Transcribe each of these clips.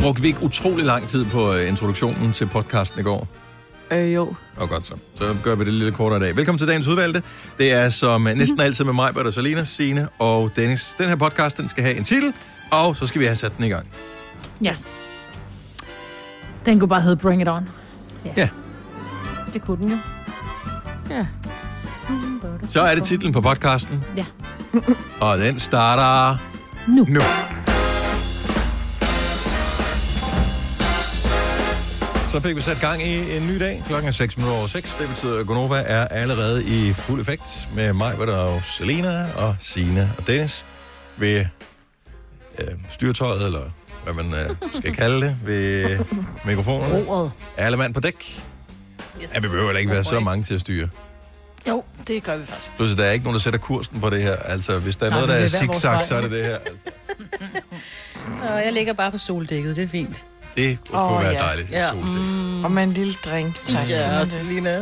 Brugte vi ikke utrolig lang tid på introduktionen til podcasten i går? Jo. Og godt så. Så gør vi det lidt kortere i dag. Velkommen til dagens udvalgte. Det er som næsten altid med mig, Bert, Salina, Signe og Dennis. Den her podcast, den skal have en titel, og så skal vi have sat den i gang. Yes. Den kunne bare hedde Bring It On. Ja. Det kunne den jo. Ja. Så er det titlen på podcasten. Ja. Og den starter nu. Så fik vi sat gang i en ny dag. Klokken er 6:06. Det betyder, at Gonova er allerede i fuld effekt med mig, hvor der er Selena og Signe og Dennis ved styrtøjet, eller hvad man skal kalde det, ved mikrofonen. Ordet. Alle mand på dæk. Yes. Ja, vi behøver ikke være så mange til at styre. Jo, det gør vi faktisk. Pludselig, der er ikke nogen, der sætter kursen på det her. Altså, hvis der er noget, der er zigzag, så er det det her. Altså. Jeg ligger bare på soldækket, det er fint. Det kunne være dejligt. Ja. Og med en lille drink. Tak. Ja, Selina.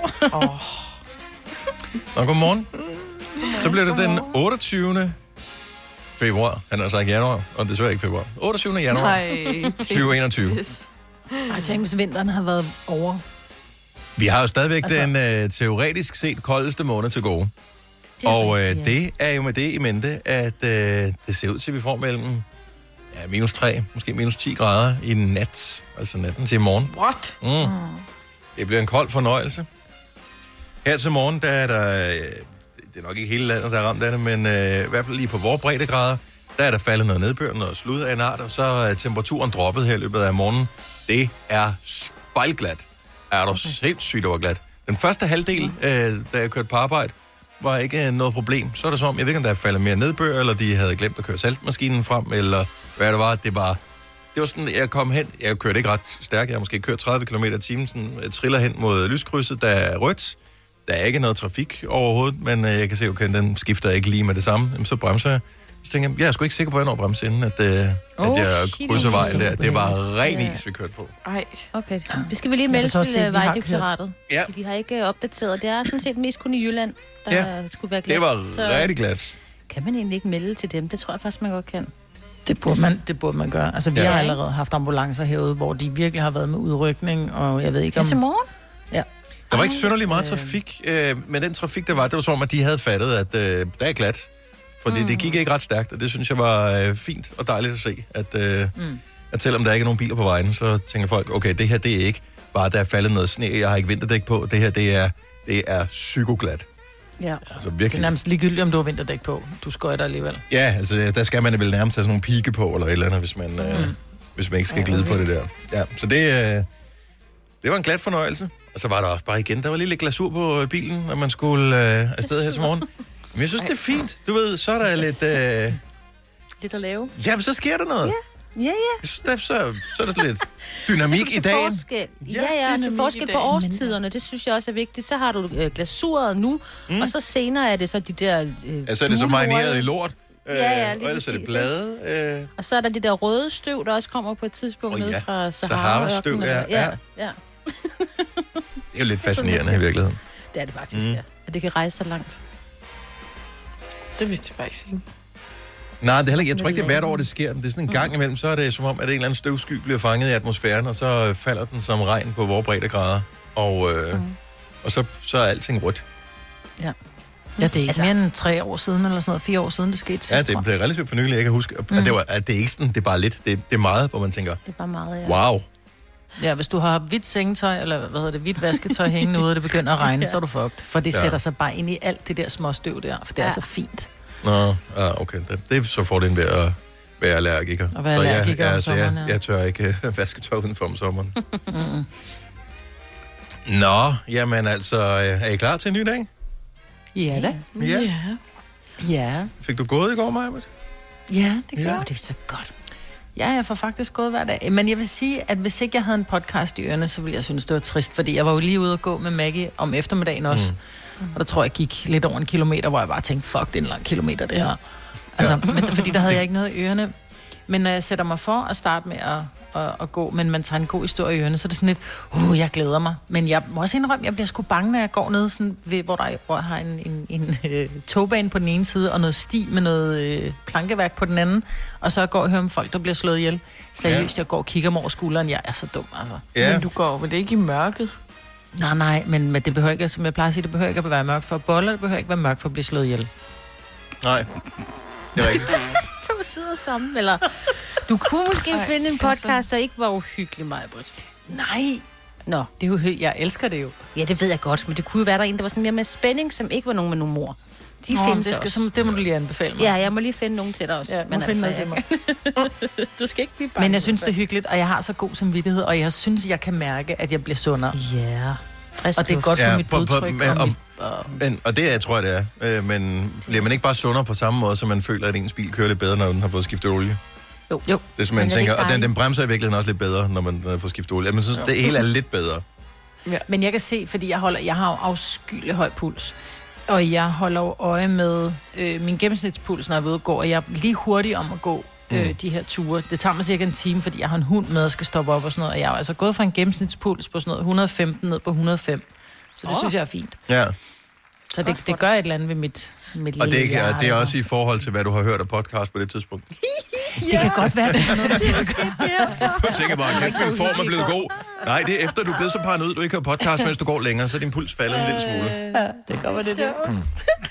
Nå, godmorgen. Så bliver det den 28. februar. Han har sagt januar, og desværre ikke februar. 28. januar 2021. Jeg tænker, hvis vinteren har været over. Vi har jo stadigvæk den teoretisk set koldeste måned til gode. Og det er jo med det i mente, at det ser ud til, at vi får mellem -3, måske -10 grader i nat. Altså natten til i morgen. What? Det bliver en kold fornøjelse. Her til morgen, der er der... Det er nok ikke hele landet, der er ramt af det, men i hvert fald lige på vores breddegrader, der er der faldet noget nedbør, noget slud af en art, og så er temperaturen droppet her i løbet af morgenen. Det er spejlglat. Er du helt sygt overglat. Den første halvdel, da jeg kørte på arbejde, var ikke noget problem. Så er det som om, jeg ved ikke, om der er faldet mere nedbør, eller de havde glemt at køre saltmaskinen frem, eller hvad det var. Det var sådan, jeg kom hen. Jeg kørte ikke ret stærkt. Jeg har måske kørt 30 km i timen, sådan triller hen mod lyskrydset, der er rødt. Der er ikke noget trafik overhovedet, men jeg kan se, okay, den skifter ikke lige med det samme. Jamen, så bremser jeg. Så tænker jeg er sgu ikke sikker på, at jeg når bremse inden, at jeg krydser vejen der. Det var ren is, vi kørte på. Ej, okay. Det skal vi lige melde til Vejdirektoratet. Ja. De har ikke opdateret. Det er sådan set mest kun i Jylland, der skulle være glat. Det var rigtig glat. Kan man egentlig ikke melde til dem? Det tror jeg faktisk, man godt kan. Det burde man gøre. Altså, vi har allerede haft ambulancer herude, hvor de virkelig har været med udrykning, og jeg ved ikke om... til morgen? Ja. Der var ikke synderligt meget trafik, men den trafik, der var, det var som om, at de havde fattet, at der er glat. Fordi det gik ikke ret stærkt, og det synes jeg var fint og dejligt at se. At selvom der ikke er nogen biler på vejen, så tænker folk, okay, det her, det er ikke bare, der er faldet noget sne, jeg har ikke vinterdæk på. Det her, det er psykoglat. Ja, altså, virkelig. det er nærmest ligegyldigt, om du har vinterdæk på. Du skøjter alligevel. Ja, altså der skal man vel nærmest have sådan nogle pigge på, eller et eller andet, hvis man ikke skal glide på det der. Ja, så det var en glat fornøjelse. Og så var der også bare igen, der var lige lidt glasur på bilen, når man skulle afsted her til morgen. Men jeg synes, det er fint. Du ved, så er der lidt... Lidt at lave. Jamen, så sker der noget. Ja. Så er der lidt dynamik i dagen. Forskel. Ja, så forskel på årstiderne, det synes jeg også er vigtigt. Så har du glasuret nu, og så senere er det så de der... Altså er det så marineret i lort. Ja, og ellers er det blade. Og så er der det der røde støv, der også kommer på et tidspunkt ned fra Sahara-støv, ja. Det er jo lidt fascinerende i virkeligheden. Det er det faktisk, ja. At det kan rejse så langt. Det vidste jeg faktisk ikke. Nej, det er heller ikke. Jeg tror ikke, det er hvert år, det sker. Det er sådan en gang imellem, så er det som om, at en eller anden støvsky bliver fanget i atmosfæren, og så falder den som regn på vores breddegrader. Og så er alting rødt. Ja. Ja, det er ikke mere end 3 år siden, eller sådan noget, 4 år siden, det skete sidst. Ja, det er relativt for nylig, jeg kan huske. Og det er ikke sådan, det er bare lidt. Det er meget, hvor man tænker, det er bare meget, ja. Wow. Ja, hvis du har hvidt sengetøj, eller hvidt vasketøj hængende ude, og det begynder at regne, så er du fucked. For det sætter sig bare ind i alt det der små støv der, for det er så fint. Nå, okay. Det er så fordelen ved at være allergiker. Og være allergiker om sommeren, jeg tør ikke vasketøj udenfor om sommeren. Nå, jamen altså, er I klar til en ny dag? Ja da. Ja. Fik du gået i går, Maja? Ja, det gør det er så godt. Ja, jeg får faktisk gået hver dag. Men jeg vil sige, at hvis ikke jeg havde en podcast i ørene, så ville jeg synes, det var trist. Fordi jeg var jo lige ude at gå med Maggie om eftermiddagen også. Og der tror jeg gik lidt over 1 kilometer, hvor jeg bare tænkte, fuck, det er en lang kilometer, det her. Altså, men fordi der havde jeg ikke noget i ørene. Men når jeg sætter mig for at starte med at gå, men man tager en god historie i ørene, så er det sådan lidt, jeg glæder mig. Men jeg må også indrømme, jeg bliver sgu bange, når jeg går ned, sådan ved, hvor jeg har en togbane på den ene side, og noget sti med noget plankeværk på den anden, og så går jeg og hører om folk, der bliver slået ihjel. Seriøst, jeg går og kigger mig over skulderen, jeg er så dum, altså. Ja. Men du går vel ikke i mørket? Nej, men det behøver ikke, som jeg plejer at sige, det behøver ikke at være mørkt for at bolle, det behøver ikke være mørkt for at blive slået ihjel. Nej, det er rigtigt. 2 sider sammen, eller... Du kunne måske finde en podcast, der ikke var uhyggelig, Maj-Brit. Nej, Nå. det er jo jeg elsker det jo. Ja, det ved jeg godt, men det kunne jo være, der en, der var sådan mere med spænding, som ikke var nogen med nogen mor. De findes det, også. det må du lige anbefale mig. Ja, jeg må lige finde nogen til dig også. Ja, men finde noget til mig. Du skal ikke blive bange. Men jeg synes, det er hyggeligt, og jeg har så god samvittighed, og jeg synes, jeg kan mærke, at jeg bliver sundere. Ja, frisk. Og det er godt for mit blodtryk. Og det tror jeg, det er. Men bliver man ikke bare sundere på samme måde, så man føler, at ens bil kører lidt bedre, når den har fået skiftet olie? Jo. Det er som man tænker, og den bremser i virkeligheden også lidt bedre, når man får skiftet olie. Men synes, det hele er lidt bedre. Ja. Men jeg kan se, fordi jeg har jo afskyelig høj puls. Og jeg holder jo øje med min gennemsnitspuls, når jeg er ude og gå, og jeg er lige hurtig om at gå de her ture. Det tager mig cirka en time, fordi jeg har en hund med, og skal stoppe op og sådan noget. Og jeg er altså gået fra en gennemsnitspuls på sådan noget 115 ned på 105. Så det synes jeg er fint. Ja. Så det gør et eller andet ved mit og det er også i forhold til, hvad du har hørt af podcast på det tidspunkt. Det kan godt være, det er noget, Du tænker bare, kæft, din form er blevet god. Nej, det er efter, du er blevet så paranoid, du ikke har podcast, mens du går længere, så er din puls faldet en lille smule. det kan godt være, det er det.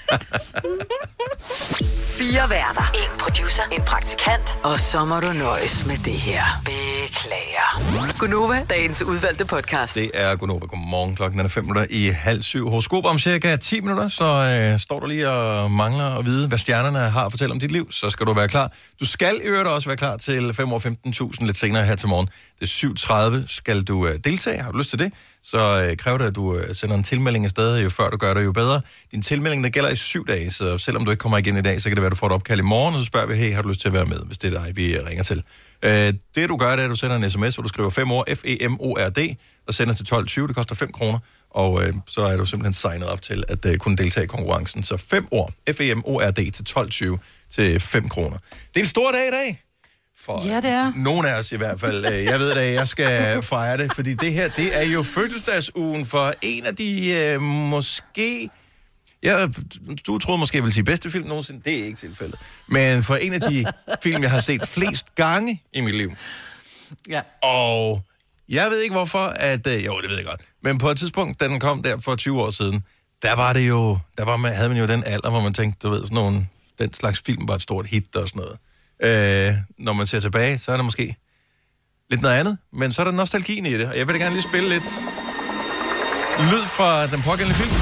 4 værter. 1 producer. 1 praktikant. Og så må du nøjes med det her. Beklager. Gunova, dagens udvalgte podcast. Det er Gunova. Godmorgen. Klokken er 6:05. Horoskop om cirka 10 minutter, så står du lige og mangler at vide, hvad stjernerne har at fortælle om dit liv, så skal du være klar. Du skal i øvrigt også være klar til 5.15.000 lidt senere her til morgen. Det er 7.30. Skal du deltage? Har du lyst til det? Så kræver det, at du sender en tilmelding afsted. Jo før du gør det, jo bedre. Din tilmelding, der gælder i 7 dage, så selvom du ikke kommer igen i dag, så kan det være, at du får et opkald i morgen, og så spørger vi, hey, har du lyst til at være med, hvis det er dig, vi ringer til. Det du gør, det er, at du sender en sms, hvor du skriver 5 ord, FEMORD, og sender til 12.20. Det koster 5 kroner, og så er du simpelthen signet op til at kunne deltage i konkurrencen. Så 5 ord, FEMORD til 12.20 til 5 kroner. Det er en stor dag i dag. For ja, det er. Nogen af os i hvert fald. Jeg ved at jeg skal fejre det, fordi det her, det er jo fødselsdagsugen for en af de måske... Ja, du troede måske, jeg ville sige bedste film nogensinde. Det er ikke tilfældet. Men for en af de film, jeg har set flest gange i mit liv. Ja. Og jeg ved ikke hvorfor, at... Jo, det ved jeg godt. Men på et tidspunkt, da den kom der for 20 år siden, der var det jo... havde man jo den alder, hvor man tænkte, du ved, sådan nogle... Den slags film var et stort hit og sådan noget. Når man ser tilbage, så er det måske lidt noget andet, men så er der nostalgien i det, og jeg vil da gerne lige spille lidt lyd fra den pågældende film.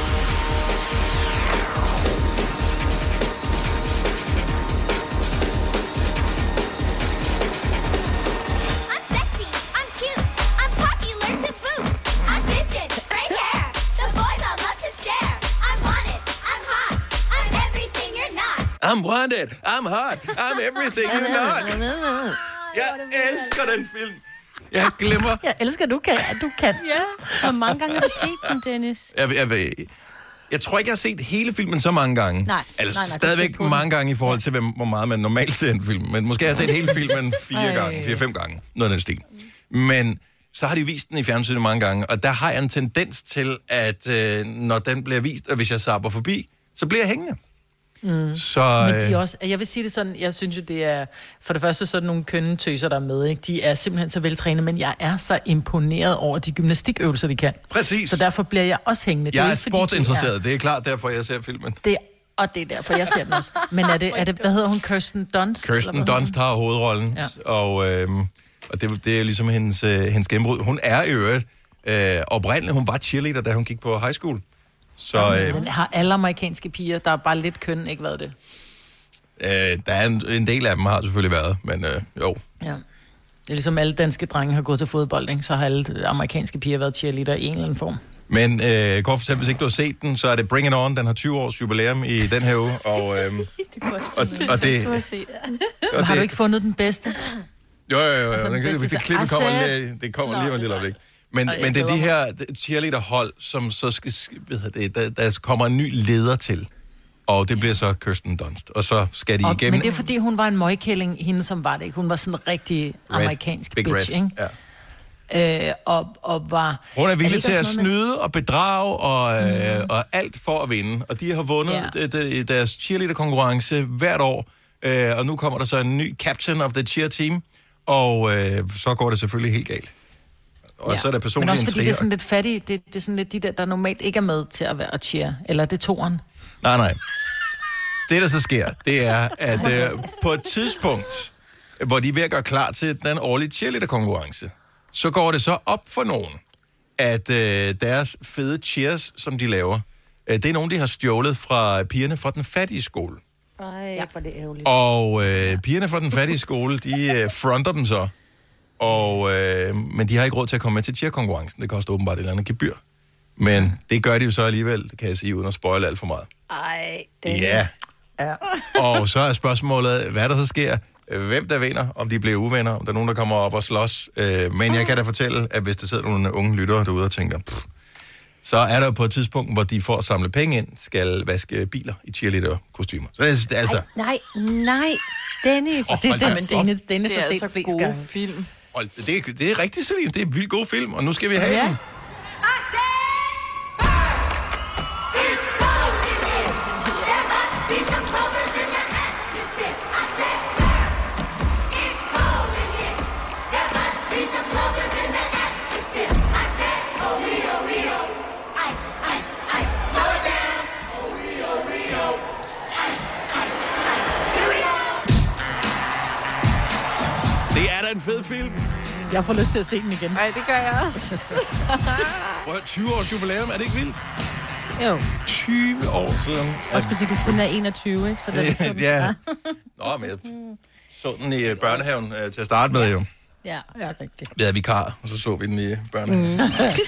I'm wanted, I'm hot, I'm everything you're not. Jeg elsker den film. Jeg glemmer. Jeg elsker, at du kan. Ja, og mange gange har du set den, Dennis. Jeg tror ikke, jeg har set hele filmen så mange gange. Nej, stadigvæk mange gange i forhold til, hvor meget man normalt ser en film. Men måske har jeg set hele filmen 4-5 gange. Noget af den stil. Men så har de vist den i fjernsynet mange gange. Og der har jeg en tendens til, at når den bliver vist, og hvis jeg zapper forbi, så bliver jeg hængende. Så, men de også, jeg vil sige det sådan, jeg synes jo, det er for det første sådan nogle kønne tøser, der er med, ikke? De er simpelthen så veltrænet, men jeg er så imponeret over de gymnastikøvelser, de kan. Præcis. Så derfor bliver jeg også hængende. Jeg er sportsinteresseret, det er klart derfor, jeg ser filmen. Og det er derfor, jeg ser den også. Men er det hvad hedder hun, Kirsten Dunst? Kirsten Dunst har hovedrollen, ja. Og det er ligesom hendes gennembrud. Hun er i øvrigt oprindeligt, hun var cheerleader, da hun gik på high school. Så, men har alle amerikanske piger, der er bare lidt køn, ikke været det? Der er en del af dem har selvfølgelig været, men jo. Ja. Det er ligesom alle danske drenge har gået til fodbold, ikke? Så har alle amerikanske piger været cheerleader i en eller anden form. Men kort fortalt, hvis ikke du har set den, så er det Bring It On. Den har 20 års jubilæum i den her uge. Og har du ikke fundet den bedste? Jo. Det klippet kommer lige om et lille øjeblik. Men det er de her cheerleader-hold, som så skal, der kommer en ny leder til. Og det bliver så Kirsten Dunst. Og så skal de igennem... Men det er fordi, hun var en møgkælling, hende som var det ikke. Hun var sådan en rigtig amerikansk Big bitch, Red. ikke? Ja. Og var... Hun er villig til at snyde og bedrage og alt for at vinde. Og de har vundet deres cheerleader-konkurrence hvert år. Og nu kommer der så en ny captain of the cheer team. Og så går det selvfølgelig helt galt. Og så er der personlige men også fordi intriger. det er sådan lidt fattige. Det er sådan lidt de der normalt ikke er med til at være cheer. Eller det er toren. Nej. Det, der så sker, det er, at på et tidspunkt, hvor de er ved at gøre klar til den årlige cheerleader-konkurrence, så går det så op for nogen, at deres fede cheers, som de laver, det er nogen, de har stjålet fra pigerne fra den fattige skole. Ej, hvor det ærgerligt. Og pigerne fra den fattige skole, de fronter dem så. Men de har ikke råd til at komme med til cheer-konkurrencen. Det koster åbenbart et eller andet gebyr. Men det gør de jo så alligevel, det kan jeg sige, uden at spoile alt for meget. Ej, det Ja. Og så er spørgsmålet, hvad der så sker. Hvem der vinder, om de bliver uvenner, om der er nogen, der kommer op og slås. Men jeg kan da fortælle, at hvis der sidder nogle unge lyttere derude og tænker, så er der jo på et tidspunkt, hvor de for at samle penge ind, skal vaske biler i cheerleader-kostymer. Så det er altså... Nej, Dennis. Det er Dennis har set altså flest gode gange. film. Det er rigtigt, Celine. Det er en vildt god film, og nu skal vi have den. Det er da en fed film. Jeg får lyst til at se den igen. Nej, det gør jeg også. Prøv at 20 års jubilæum, er det ikke vildt? Jo. 20 år siden. Også fordi du kun er 21, ikke? Så det er sådan, Ja. Nå, men jeg så den i børnehaven til at starte med jo. Ja, rigtigt. Vi havde vikar, og så vi den i børnehaven.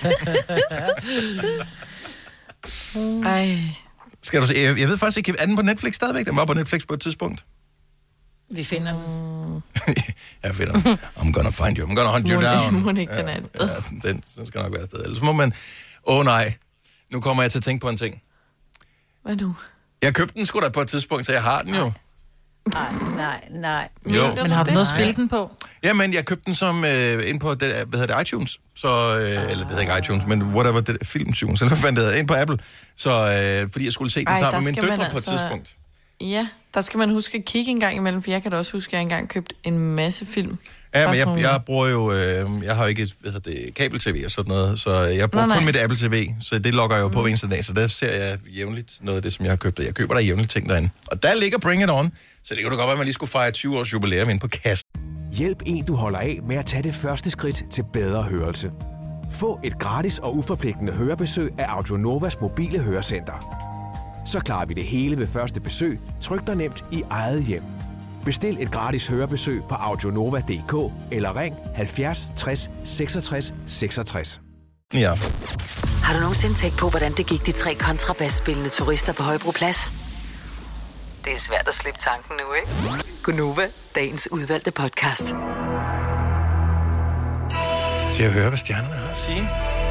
Ej. Skal du se? Jeg ved faktisk ikke, er den på Netflix stadigvæk? Den var på Netflix på et tidspunkt. Vi finder den. Jeg finder den. I'm gonna find you. I'm gonna hunt you down. Må ikke den er et sted. Ja, den skal nok være et sted. Ellers må man... nej. Nu kommer jeg til at tænke på en ting. Hvad nu? Jeg købte den sgu da på et tidspunkt, så jeg har den jo. Nej. Jo. Men har du noget at spille den på? Jamen, jeg købte den som ind på iTunes. Så, eller det hedder ikke iTunes, men whatever, det Filmtunes, eller hvad fanden det hedder, ind på Apple. Så fordi jeg skulle se den sammen med mine døtre på et tidspunkt. Ja, der skal man huske at kigge en gang imellem, for jeg kan da også huske, at jeg engang købt en masse film. Ja, men jeg bruger jo, jeg har jo ikke kabel-tv og sådan noget, så jeg bruger kun mit Apple TV, så det logger jeg jo på hver eneste dag, så der ser jeg jævnligt noget af det, som jeg har købt, og jeg køber der jævnligt ting derinde. Og der ligger Bring It On, så det kunne da godt være, at man lige skulle fejre 20 års jubilæum ind på kassen. Hjælp en, du holder af med at tage det første skridt til bedre hørelse. Få et gratis og uforpligtende hørebesøg af Audionovas mobile hørecenter. Så klarer vi det hele ved første besøg, tryk dig nemt i eget hjem. Bestil et gratis hørebesøg på audionova.dk eller ring 70 60 66 66. I aften. Har du nogensinde tænkt på, hvordan det gik de 3 kontrabasspillende turister på Højbroplads? Det er svært at slippe tanken nu, ikke? Gunova, dagens udvalgte podcast. Til at høre, hvad stjernerne har at sige.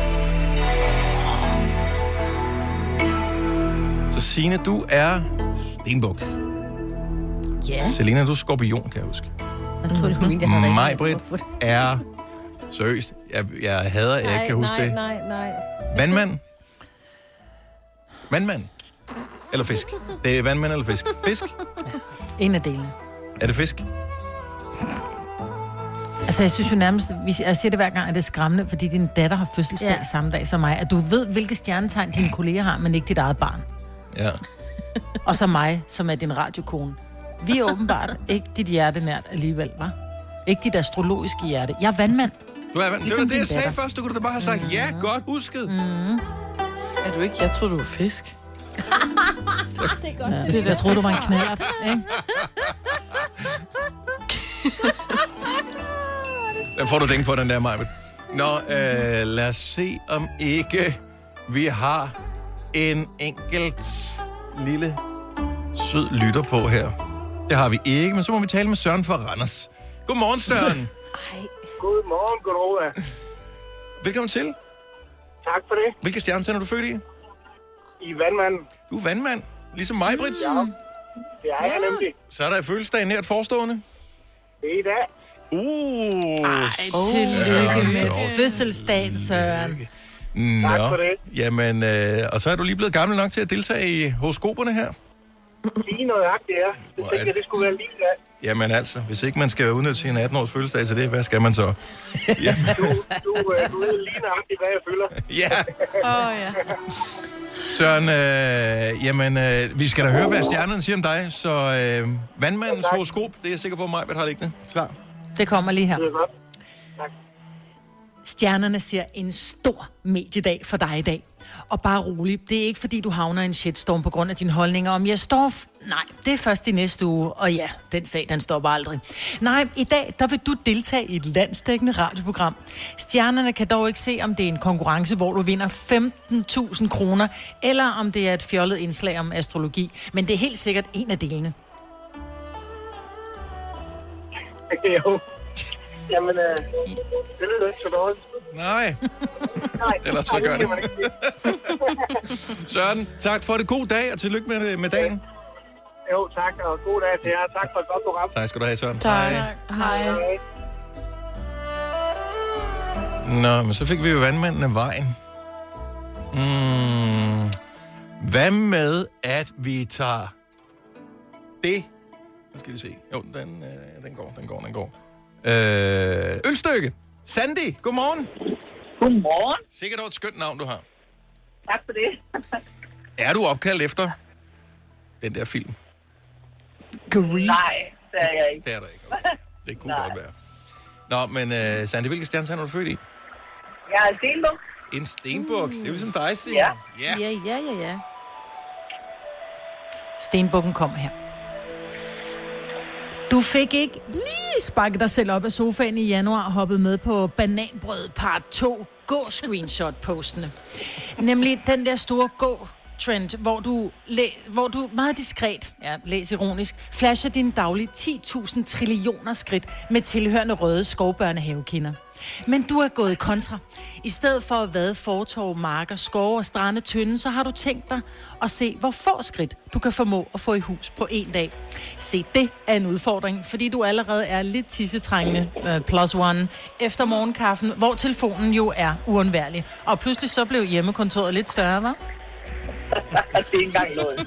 Så Signe, du er stenbuk. Ja. Selina, du er skorpion, kan jeg huske. Jeg tror, det er min, jeg havde Maj-Britt er... Seriøst, jeg hader, jeg ikke kan huske det. Nej. Vandmand? Vandmand? Eller fisk? Det er vandmand eller fisk? Fisk? En af delene. Er det fisk? Altså, jeg synes jo nærmest, jeg siger det hver gang, at det er skræmmende, fordi din datter har fødselsdag samme dag som mig, at du ved, hvilke stjernetegn dine kolleger har, men ikke dit eget barn. Ja. Og så mig, som er din radiokone. Vi er åbenbart ikke dit hjerte nært alligevel, hva'? Ikke dit astrologiske hjerte. Jeg er vandmand. Du er vandmand. Ligesom Det var det, jeg din sagde datter. først. Du kunne da bare have sagt, ja, godt husket. Er du ikke? Jeg troede, du var fisk. Det er godt. Ja. Jeg troede, du var en knallert, ikke? Den får du tænkt på, den der, Majbet. Nå, lad os se, om ikke vi har en enkelt lille sød lytter på her. Det har vi ikke, men så må vi tale med Søren fra Randers. Godmorgen, Søren. Godmorgen, Gunova. Velkommen til. Tak for det. Hvilke stjernetegn er du født i? I vandmand. Du er vandmand. Ligesom mig, Brits. Ja, det er jeg nemlig. Så er der fødselsdag nært forestående. Det er i dag. Tillykke med fødselsdagen, Søren. Nå. Tak for det. Jamen, og så er du lige blevet gammel nok til at deltage i horoskoperne her. Lige nøjagtigt, ja. Det tænker jeg, det skulle være lige der. Jamen altså, hvis ikke man skal udnytte sin 18-års fødselsdag til det, hvad skal man så? Jamen. Du ved lige nøjagtigt, hvad jeg føler. Ja. Ja. Søren, vi skal da høre, hvad stjernerne siger om dig. Så vandmandens horoskop, det er jeg sikker på, mig, hvad har det ikke klar? Det kommer lige her. Det er godt. Tak. Stjernerne siger en stor mediedag for dig i dag. Og bare rolig, det er ikke fordi, du havner i en shitstorm på grund af dine holdninger om Jesdorf. Nej, det er først i næste uge. Og ja, den sag, den stopper aldrig. Nej, i dag, der vil du deltage i et landsdækkende radioprogram. Stjernerne kan dog ikke se, om det er en konkurrence, hvor du vinder 15.000 kroner, eller om det er et fjollet indslag om astrologi. Men det er helt sikkert en af delene. Jo. Jamen, det lyder ikke så dårligt. Nej. Nej, Eller så gør det. Søren, tak for det. God dag, og tillykke med dagen. Jo, tak, og god dag til jer. Tak for et godt program. Tak skal du have, Søren. Tak. Hej. Nå, men så fik vi jo vandmanden af vejen. Hvad med, at vi tager det? Nu skal vi se. Jo, den går. Ølstykke. Sandy, godmorgen. Godmorgen. Sikkert et skønt navn, du har. Tak for det. Er du opkaldt efter den der film? Grease. Nej, det er jeg ikke. Det er der ikke. Okay. Det kunne godt være. Nå, men Sandy, hvilke stjernetegn er du født i? Jeg er stenbuk. En stenbuk. Det er ligesom dig, Signe. Ja. Ja. Stenbukken kommer her. Du fik ikke lige sparket dig selv op af sofaen i januar og hoppet med på bananbrød part 2 gå-screenshot-postene. Nemlig den der store gå-trend, hvor du meget diskret, læs ironisk, flasher dine daglige 10.000 trillioner skridt med tilhørende røde skovbørnehavekinder. Men du er gået i kontra. I stedet for at vade fortov, marker, skove og strande tynde, så har du tænkt dig at se, hvor få skridt du kan formå at få i hus på en dag. Se, det er en udfordring, fordi du allerede er lidt tissetrængende +1 efter morgenkaffen, hvor telefonen jo er uundværlig. Og pludselig så blev hjemmekontoret lidt større, hva'? Det er ikke engang noget.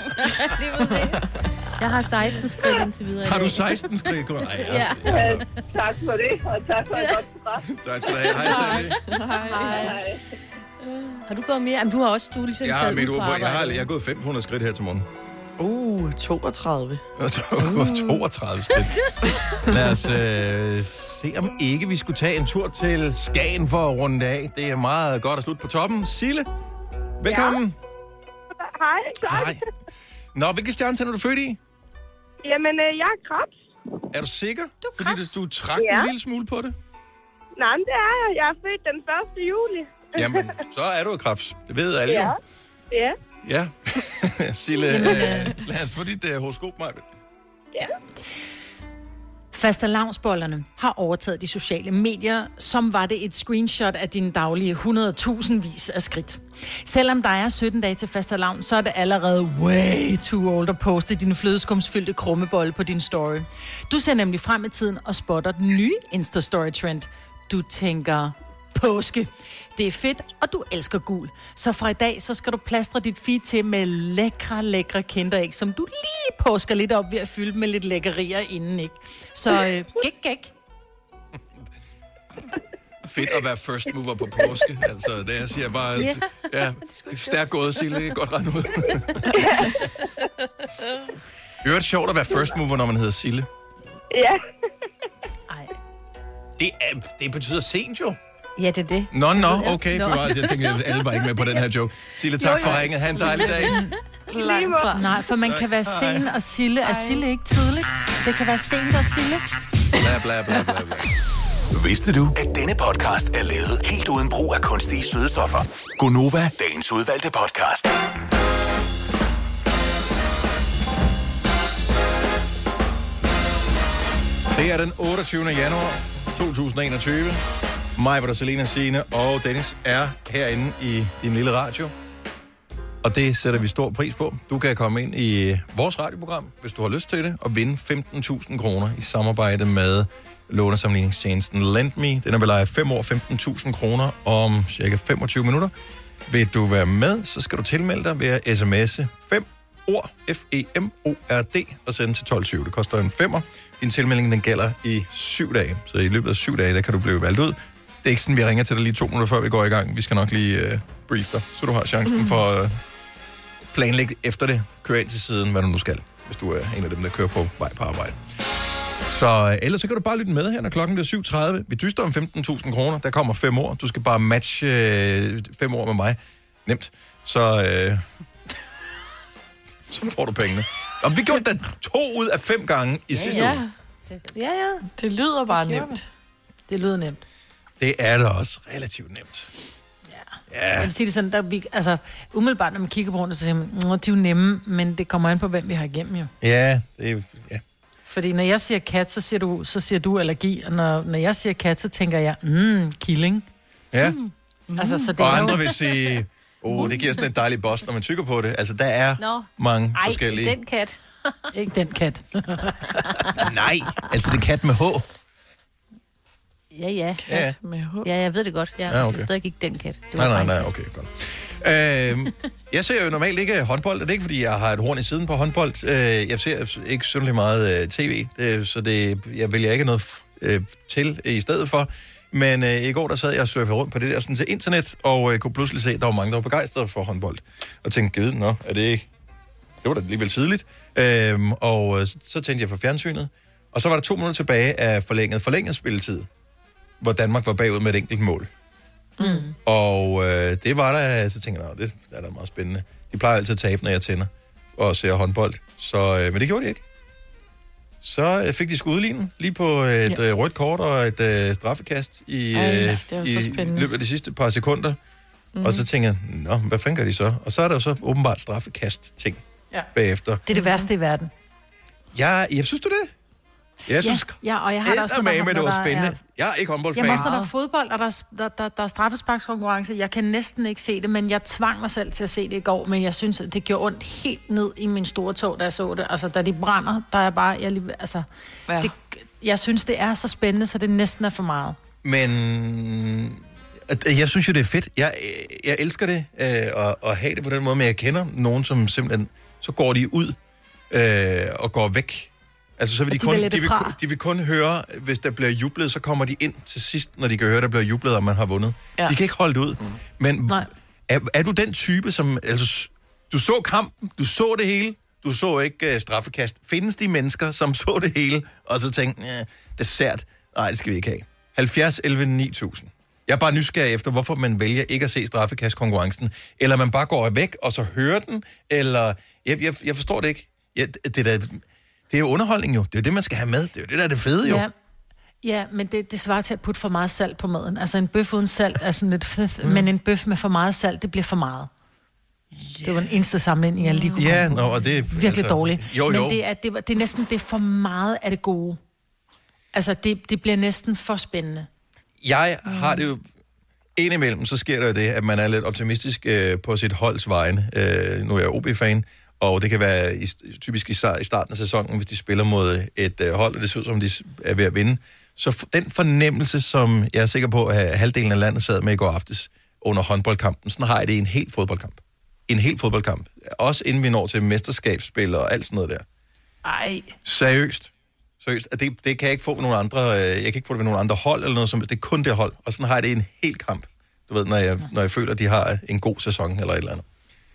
Jeg har 16 skridt indtil videre. Har du 16 skridt? Ja. Tak for det, og tak for et godt program. Tak skal du have. Hej, Sandy. Hej. Har du gået mere? Jamen, du har også ligesom taget ud på arbejde. Jeg har gået 500 skridt her til morgen. 32. 32 skridt. Lad os se, om ikke vi skulle tage en tur til Skagen for at runde af. Det er meget godt at slutte på toppen. Sille, velkommen. Hej, tak. Hej. Nå, hvilke stjernetegn er du født i? Jamen, jeg er krebs. Er du sikker? Fordi du trak en lille smule på det? Nej, men det er jeg. Jeg er født den 1. juli. Jamen, så er du krebs. Det ved alle jo. Ja. Ja. Sille, lad os få dit horoskop, Maja. Ja. Fastelavnsbollerne har overtaget de sociale medier, som var det et screenshot af dine daglige 100.000 af skridt. Selvom der er 17 dage til fastelavn, så er det allerede way too old at poste dine flødeskumsfyldte krummebolle på din story. Du ser nemlig frem i tiden og spotter den nye Insta-story-trend. Du tænker påske. Det er fedt, og du elsker gul. Så fra i dag, så skal du plastre dit feed til med lækre kinderæg, som du lige påsker lidt op ved at fylde med lidt lækkerier inden, ikke? Så gæk. Fedt at være first mover på påske. Altså, det jeg siger bare, stærkt gået, Sille. Godt regnet ud. Det er sjovt at være first mover, når man hedder Sille. Ja. Det betyder sent jo. Ja, det er det. Nå, okay. Jeg tænker, at alle var ikke med på den her joke. Sille, tak for ringet. Ha' en dejlig dag. Langt fra. Nej, for man kan være sen og Sille. Er Sille ikke tidligt? Det kan være sent og Sille. Bla. Vidste du, at denne podcast er lavet helt uden brug af kunstige sødestoffer? Gonova, dagens udvalgte podcast. Det er den 28. januar 2021. Mig, Selina, Signe og Dennis er herinde i din lille radio. Og det sætter vi stor pris på. Du kan komme ind i vores radioprogram, hvis du har lyst til det, og vinde 15.000 kroner i samarbejde med lånesamligningstjenesten LendMe. Den er vel 5 år, 15.000 kroner om cirka 25 minutter. Vil du være med, så skal du tilmelde dig ved at sms'e 5 ord, FEMORD, og sende til 12.20. Det koster en 5'er. Din tilmelding, den gælder i 7 dage. Så i løbet af 7 dage, der kan du blive valgt ud. Det er ikke sådan, vi ringer til dig lige 2 minutter, før vi går i gang. Vi skal nok lige brief dig, så du har chancen for at planlægge efter det. Kør ind til siden, hvad du nu skal, hvis du er en af dem, der kører på vej på arbejde. Så ellers så kan du bare lytte med her, når klokken er 7.30. Vi dyster om 15.000 kroner. Der kommer 5 år. Du skal bare matche 5 år med mig. Nemt. Så får du pengene. Og vi gjorde det 2 ud af 5 gange i sidste uge. Ja. Det lyder bare nemt. Det lyder nemt. Det er da også relativt nemt. Ja. Jeg vil sige det sådan, der umiddelbart, når man kigger på rundt, så siger man, de er jo nemme, men det kommer an på, hvem vi har igennem jo. Ja, det er... Ja. Fordi når jeg siger kat, så siger du allergi, og når jeg siger kat, så tænker jeg, killing. Ja. Altså, så det og er andre jo... vil sige, det giver sådan et dejligt boss, når man tykker på det. Altså, der er mange forskellige... Ej, den kat. Ikke den kat. Nej, altså det er kat med H. Ja. Kat med H. Ja, jeg ved det godt. Ja, okay. Det er stadig ikke den kat. Nej, okay, godt. Jeg ser jo normalt ikke håndbold. Det er ikke, fordi jeg har et horn i siden på håndbold. Jeg ser ikke synderligt meget tv, så jeg vælger ikke noget til i stedet for. Men i går, der sad jeg og surfede rundt på det der sådan, til internet, og kunne pludselig se, at der var mange, der var begejstrede for håndbold. Og tænkte, er det ikke... Det var da alligevel tidligt. Og så tændte jeg for fjernsynet. Og så var der 2 minutter tilbage af forlænget spilletid, hvor Danmark var bagud med et enkelt mål. Og det var der, så tænkte jeg, det er da meget spændende. De plejer altid at tabe, når jeg tænder og ser håndbold. Så, men det gjorde de ikke. Så fik de skudlinjen lige på et rødt kort og et straffekast i løbet af de sidste par sekunder. Og så tænkte jeg, hvad fanden gør de så? Og så er der så åbenbart straffekast-ting bagefter. Det er det værste i verden. Jeg synes du det? Jeg synes, og jeg har da også med, det var spændende. Jeg er ikke håndboldfan. Jamen også, når der er fodbold, og der er straffesparkskonkurrence. Jeg kan næsten ikke se det, men jeg tvang mig selv til at se det i går, men jeg synes, at det gjorde ondt helt ned i min store tog, da jeg så det. Altså, da de brænder, der er bare... Jeg synes, det er så spændende, så det næsten er for meget. Men... Jeg synes jo, det er fedt. Jeg elsker det, at have det på den måde, men jeg kender nogen, som simpelthen... Så går de ud og går væk. Altså, så vil de vil kun høre, hvis der bliver jublet, så kommer de ind til sidst, når de kan høre, der bliver jublet, og man har vundet. Ja. De kan ikke holde det ud. Men er du den type, som... Altså, du så kampen, du så det hele, du så ikke straffekast. Findes de mennesker, som så det hele, og så tænkte, dessert, nej, det skal vi ikke have. 70 11 9000. Jeg er bare nysgerrig efter, hvorfor man vælger ikke at se straffekastkonkurrencen. Eller man bare går væk, og så hører den, eller... Jeg forstår det ikke. Det er jo underholdning jo. Det er det, man skal have med. Det er jo det, der er det fede jo. Ja, men det svarer til at putte for meget salt på maden. Altså en bøf uden salt er sådan lidt fedt, men en bøf med for meget salt, det bliver for meget. Yeah. Det var den eneste sammenligning, jeg lige kunne komme på. Og det er virkelig dårligt. Jo. Men det er næsten det for meget af det gode. Altså, det bliver næsten for spændende. Jeg har det jo... Indimellem, så sker der jo det, at man er lidt optimistisk på sit holds vegne. Nu er jeg OB-fan, og det kan være typisk i starten af sæsonen, hvis de spiller mod et hold, og det ser ud som, de er ved at vinde. Så den fornemmelse, som jeg er sikker på, at halvdelen af landet sad med i går aftes under håndboldkampen, sådan har jeg det i en hel fodboldkamp. En hel fodboldkamp. Også inden vi når til mesterskabsspil og alt sådan noget der. Ej. Seriøst. Det kan jeg ikke få ved nogle andre, jeg kan ikke få det ved nogle andre hold eller noget som, det er kun det hold. Og sådan har jeg det i en hel kamp. Du ved, når jeg føler, at de har en god sæson eller et eller andet.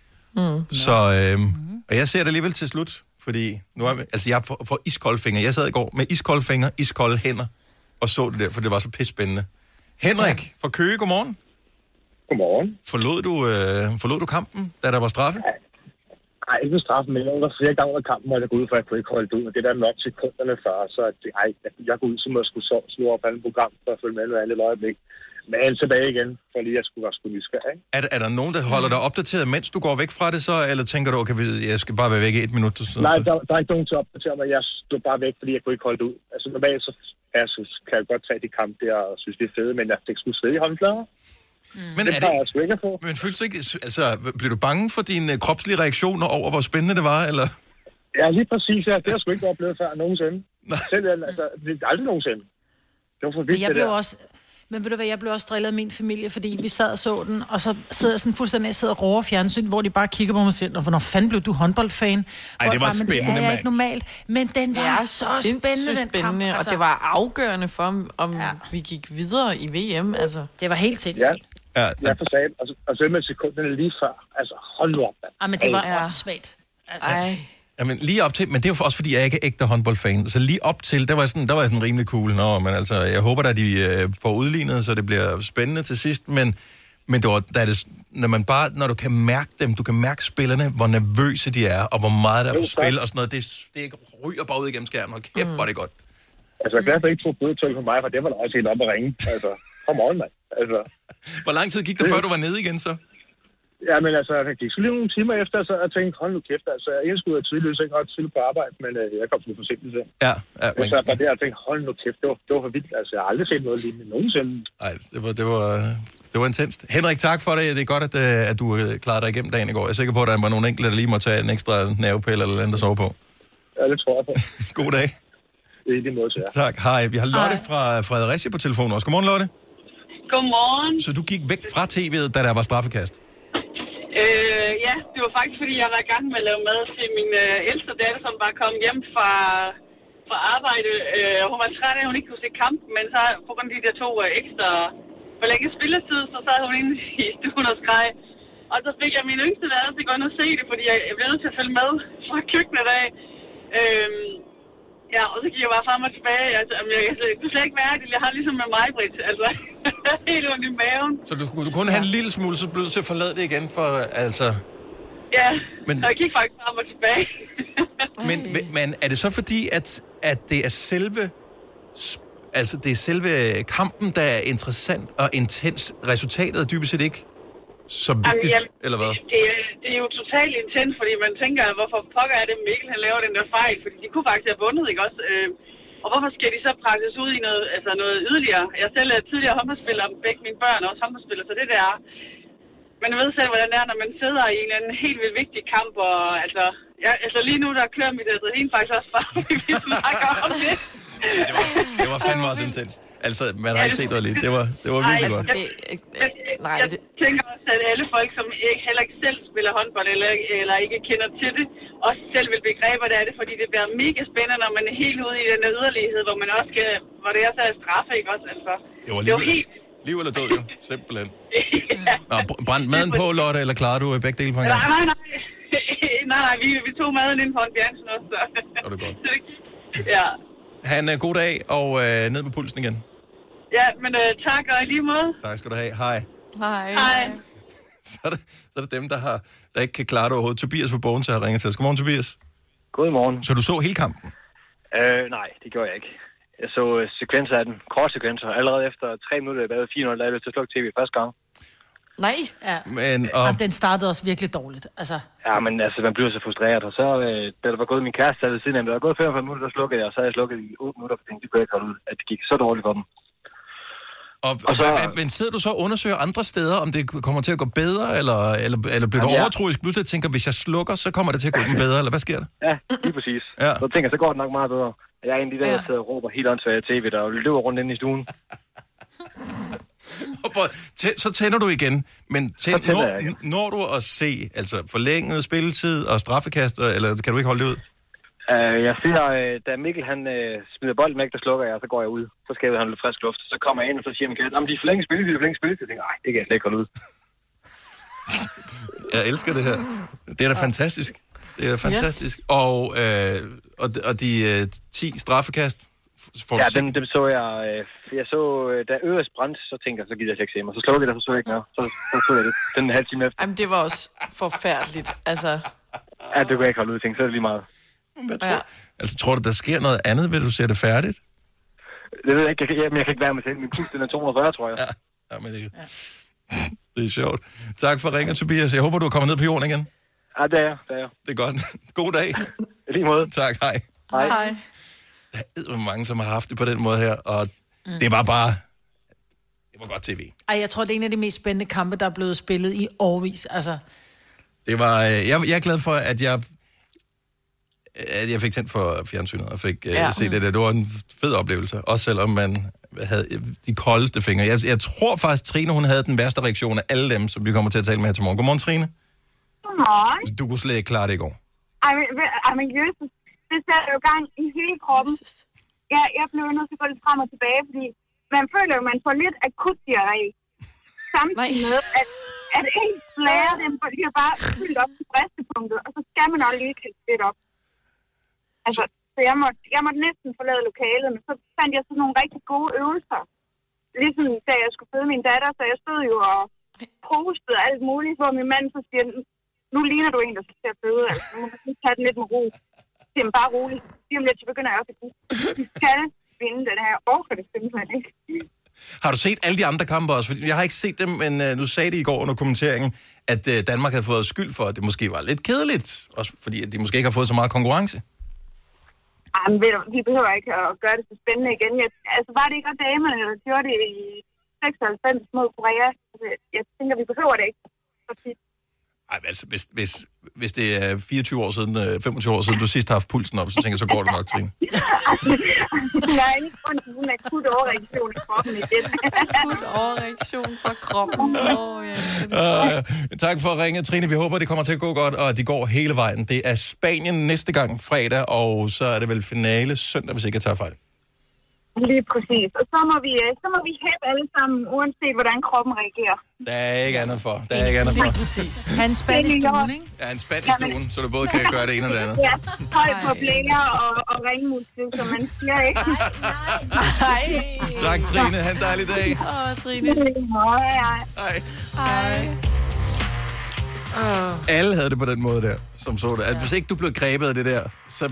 Så, og jeg ser det alligevel til slut, fordi nu jeg får iskolde fingre. Jeg sad i går med iskolde fingre, iskolde hænder, og så det der, for det var så pissespændende. Henrik fra Køge, godmorgen. Godmorgen. Forlod du kampen, da der var straffe? Nej, ikke straffe, men der flere gange under kampen, hvor jeg går ud, for jeg kunne ikke holde det ud. Og det der nok sekunderne før, så jeg går ud, som jeg skulle slå op alle program, for at følge med alle øjeblik. Men tilbage igen, for lige jeg skulle være nysgerrig, ikke? Er der nogen, der holder dig opdateret, mens du går væk fra det så, eller tænker du, okay, jeg skal bare være væk i 1 minut? Nej, der er ikke nogen til at opdatere mig. Jeg stod bare væk, fordi jeg kunne ikke holde det ud. Altså normalt så kan jeg godt tage de kampe der og synes, det er fede, men jeg fik sgu sved i håndflader. Men det tager jeg sgu ikke på. Men følte du ikke, altså, blev du bange for dine kropslige reaktioner over, hvor spændende det var, eller? Ja, lige præcis. Ja. Det har jeg sgu ikke oplevet før nogensinde. Selv, altså, det er aldrig nogensinde. Det var for vildt, jeg blev også... Men ved du hvad, jeg blev også drillet af min familie, fordi vi sad og så den, og så sidder jeg sådan fuldstændig, og roer fjernsyn, hvor de bare kigger på mig selv, og hvornår fanden blev du håndboldfan? Ej, det var spændende, mand. Det er ikke normalt, men den var så spændende, den kamp. Altså. Og det var afgørende for, om vi gik videre i VM, altså. Det var helt sindssygt. Ja, for sagen, og selv med sekunderne lige før, altså hold nu op, mand. Ej, men det var åndssvagt. Altså. Jamen, lige op til, men det er jo også fordi, jeg ikke er ægte håndboldfan. Så lige op til, der var jeg sådan rimelig cool. Nå, men altså, jeg håber, at de får udlignet, så det bliver spændende til sidst. Men det var, når du kan mærke dem, du kan mærke spillerne, hvor nervøse de er, og hvor meget der er på spil og sådan noget, det ikke ryger bare ud igennem skærmen. Hold kæft, hvor er det godt. Altså, jeg er glad for, at I tog blodtøj for mig, for det var da også helt op at ringe. Altså, kom on, mand. Altså. Hvor lang tid gik det, før du var nede igen, så? Ja, men altså, jeg gik lige nogle timer efter, så jeg tænkte, hold nu kæft, altså, jeg skulle have tidligt, så jeg ikke tidligt på arbejde, men jeg kom til forsinkelse. Ja. Men så bare der, jeg tænkte, hold nu kæft, det var for vildt, altså, jeg har aldrig set noget lignende nogensinde. Nej, det var intenst. Henrik, tak for det. Det er godt, at du klarede dig igennem dagen i går. Jeg er sikker på, at der var nogle enkelte, der lige må tage en ekstra nervepille eller andet, der sover på. Ja, det tror jeg på. God dag. Det er det måde, så Tak, hej. Vi har Lotte fra Fredericia på telefonen også. Godmorgen, Lotte. Godmorgen. Så du gik væk fra tv'et, da der var straffekast? Ja, det var faktisk, fordi jeg var i gang med at lave mad til min ældste datter, som var kommet hjem fra arbejde. Hun var træt af, at hun ikke kunne se kampen, men så på grund af de der 2 ekstra forlænget spilletid, så sad hun inde i stuen og skreg. Og så fik jeg min yngste datter til at gå ind og se det, fordi jeg blev nødt til at følge med fra køkkenet af. Ja, og så gik jeg bare frem og tilbage. Altså, jeg kunne slet ikke være det. Jeg har ligesom med mig, Britt. Altså, helt ondt i maven. Så du kunne have en lille smule, så blev du til at forlade det igen for, altså... Ja, men... så jeg gik faktisk frem og tilbage. men er det så fordi, at det er selve kampen, der er interessant og intens? Resultatet er dybest set ikke så vigtigt, eller hvad? Det er jo totalt intens, fordi man tænker, hvorfor pokker er det Mikkel, han laver den der fejl? Fordi de kunne faktisk have vundet, ikke også? Og hvorfor skal de så prakses ud i noget yderligere? Jeg selv er tidligere håndboldspiller, begge mine børn er også håndboldspillere, så det der... Man ved selv, hvordan det er, når man sidder i en anden helt vildt vigtig kamp, og altså lige nu, der kører mit adrenalin faktisk også fra, vi snakker om det. Det var fandme også intens. Altså, man har ikke set noget lidt. Det var virkelig godt. Jeg tænker også, at alle folk, som heller ikke selv spiller håndbold, eller ikke kender til det, også selv vil begrebe, hvad det er det, fordi det bliver mega spændende, når man er helt ude i den yderlighed, hvor man også skal, hvor det også er straffe, ikke også? Altså, det var helt... Liv eller død, jo. Simpelthen. Nå, brændte maden på, Lotte, eller klarer du begge dele på en gang? Nej, vi tog maden ind på en bjergsen også. Det er godt. Ja. Ha' en god dag, og ned med pulsen igen. Ja, men tak, og i lige måde. Tak skal du have. Hej. Hej. Så er det dem, der ikke kan klare det overhovedet. Tobias fra Bogen, har ringet til os. Godmorgen, Tobias. Godmorgen. Så du så hele kampen? Nej, det gjorde jeg ikke. Jeg så sekvenser af den, kort-sekvenser. Allerede efter 3 minutter, jeg var 4-0, der er til at slukke tv første gang. Nej. Ja. Og den startede også virkelig dårligt. Altså. Ja, men altså, man bliver så frustreret. Og så, da der var gået min kæreste ved siden af mig, der var gået 45 minutter, der slukkede jeg, og så havde jeg slukket i 8 minutter, fordi det kunne jeg ikke holde ud, at det gik så dårligt for dem. Og så, men sidder du så og undersøger andre steder, om det kommer til at gå bedre, eller bliver du overtroisk pludselig og tænker, hvis jeg slukker, så kommer det til at gå den bedre, eller hvad sker der? Ja, lige præcis. Ja. Så tænker jeg, så går det nok meget bedre. Jeg er en af de der sidder og råber helt åndssvagt tv, der løber rundt inde i stuen. Så tænder du igen, men når du at se altså forlænget spilletid og straffekast, eller kan du ikke holde det ud? Jeg ser, da Mikkel han smider bolden væk, der slukker jeg, og så går jeg ud. Så skal han lidt frisk luft. Så kommer jeg ind, og så siger min kære, de forlænger spilletid, Jeg tænker, nej, det kan jeg slet ikke holde ud. Jeg elsker det her. Det er da fantastisk. Det er fantastisk. Ja. Og de 10 straffekast? Ja, dem så jeg. Jeg så, da Øres brændte, så tænkte jeg, så gider jeg ikke se mig. Så slukkede jeg, så så jeg ikke mere. Så så jeg det den halve time efter. Jamen, det var også forfærdeligt. Altså... Ja, det kunne jeg ikke holde ud, tænkte, så er det lige meget. Tror du, der sker noget andet, ved du ser det færdigt? Det ved jeg ikke. Jeg kan ikke være med selv. Min puls, den er 240, tror jeg. Ja, men det er sjovt. Tak for ringen, Tobias. Jeg håber, du er kommet ned på jorden igen. Ja, det er jeg. Det er godt. God dag. I lige måde. Tak, hej. Hej. Der er mange, som har haft det på den måde her, og det var bare... Det var godt tv. Ej, jeg tror, det er en af de mest spændende kampe, der er blevet spillet i årevis. Altså. Det var... Jeg er glad for, at jeg fik tændt for fjernsynet og fik set det der. Det var en fed oplevelse. Også selvom man havde de koldeste fingre. Jeg tror faktisk, Trine, hun havde den værste reaktion af alle dem, som vi kommer til at tale med her til morgen. Godmorgen, Trine. Godmorgen. Du kunne slet ikke klare det i går. Men Jesus, det sætter jo gang i hele kroppen. Jeg blev nødt til at gå lidt frem og tilbage, fordi man føler jo, at man får lidt akut diarré. Samtidig med, at ens blære, den bliver bare fyldt op til bristepunktet, og så skal man også lige kælde lidt op. Altså, så jeg måtte næsten forlade lokalet, men så fandt jeg sådan nogle rigtig gode øvelser. Ligesom da jeg skulle føde min datter, så jeg stod jo og postede alt muligt, hvor min mand så siger, nu ligner du en, der skal til at føde, altså nu må man tage den lidt med ro. Det er bare roligt. Lige om lidt, så begynder jeg også at sige, vi skal vinde den her, orker det simpelthen ikke. Har du set alle de andre kampe også? Fordi jeg har ikke set dem, men du sagde det i går under kommenteringen, at Danmark havde fået skyld for, at det måske var lidt kedeligt, også fordi at de måske ikke har fået så meget konkurrence. Jamen, vi behøver ikke at gøre det så spændende igen. Altså, var det ikke også damerne, der gjorde det i 96 mod Korea? Altså, jeg tænker, vi behøver det ikke. Ej, altså, hvis det er 24 år siden, 25 år siden, du sidst har haft pulsen op, så tænker jeg, så går det nok, Trine. Der er ingen grund til sådan en akut overreaktion i kroppen igen. Akut overreaktion fra kroppen. Tak for at ringe, Trine. Vi håber, det kommer til at gå godt, og at de går hele vejen. Det er Spanien næste gang fredag, og så er det vel finale søndag, hvis ikke jeg tager fejl. Lige præcis. Og så må vi hæppe alle sammen, uanset hvordan kroppen reagerer. Der er ikke andet for. Lige præcis. Han spand i stuen, ikke? Ja, en spand i stuen, så du både kan gøre det ene og det andet. Ja, høj på blænger og ringmuskel, som man siger, ikke? Nej. Tak, Trine. Ha' en dejlig dag. Trine. Hej. Alle havde det på den måde der, som så det. At hvis ikke du blev grebet af det der, så...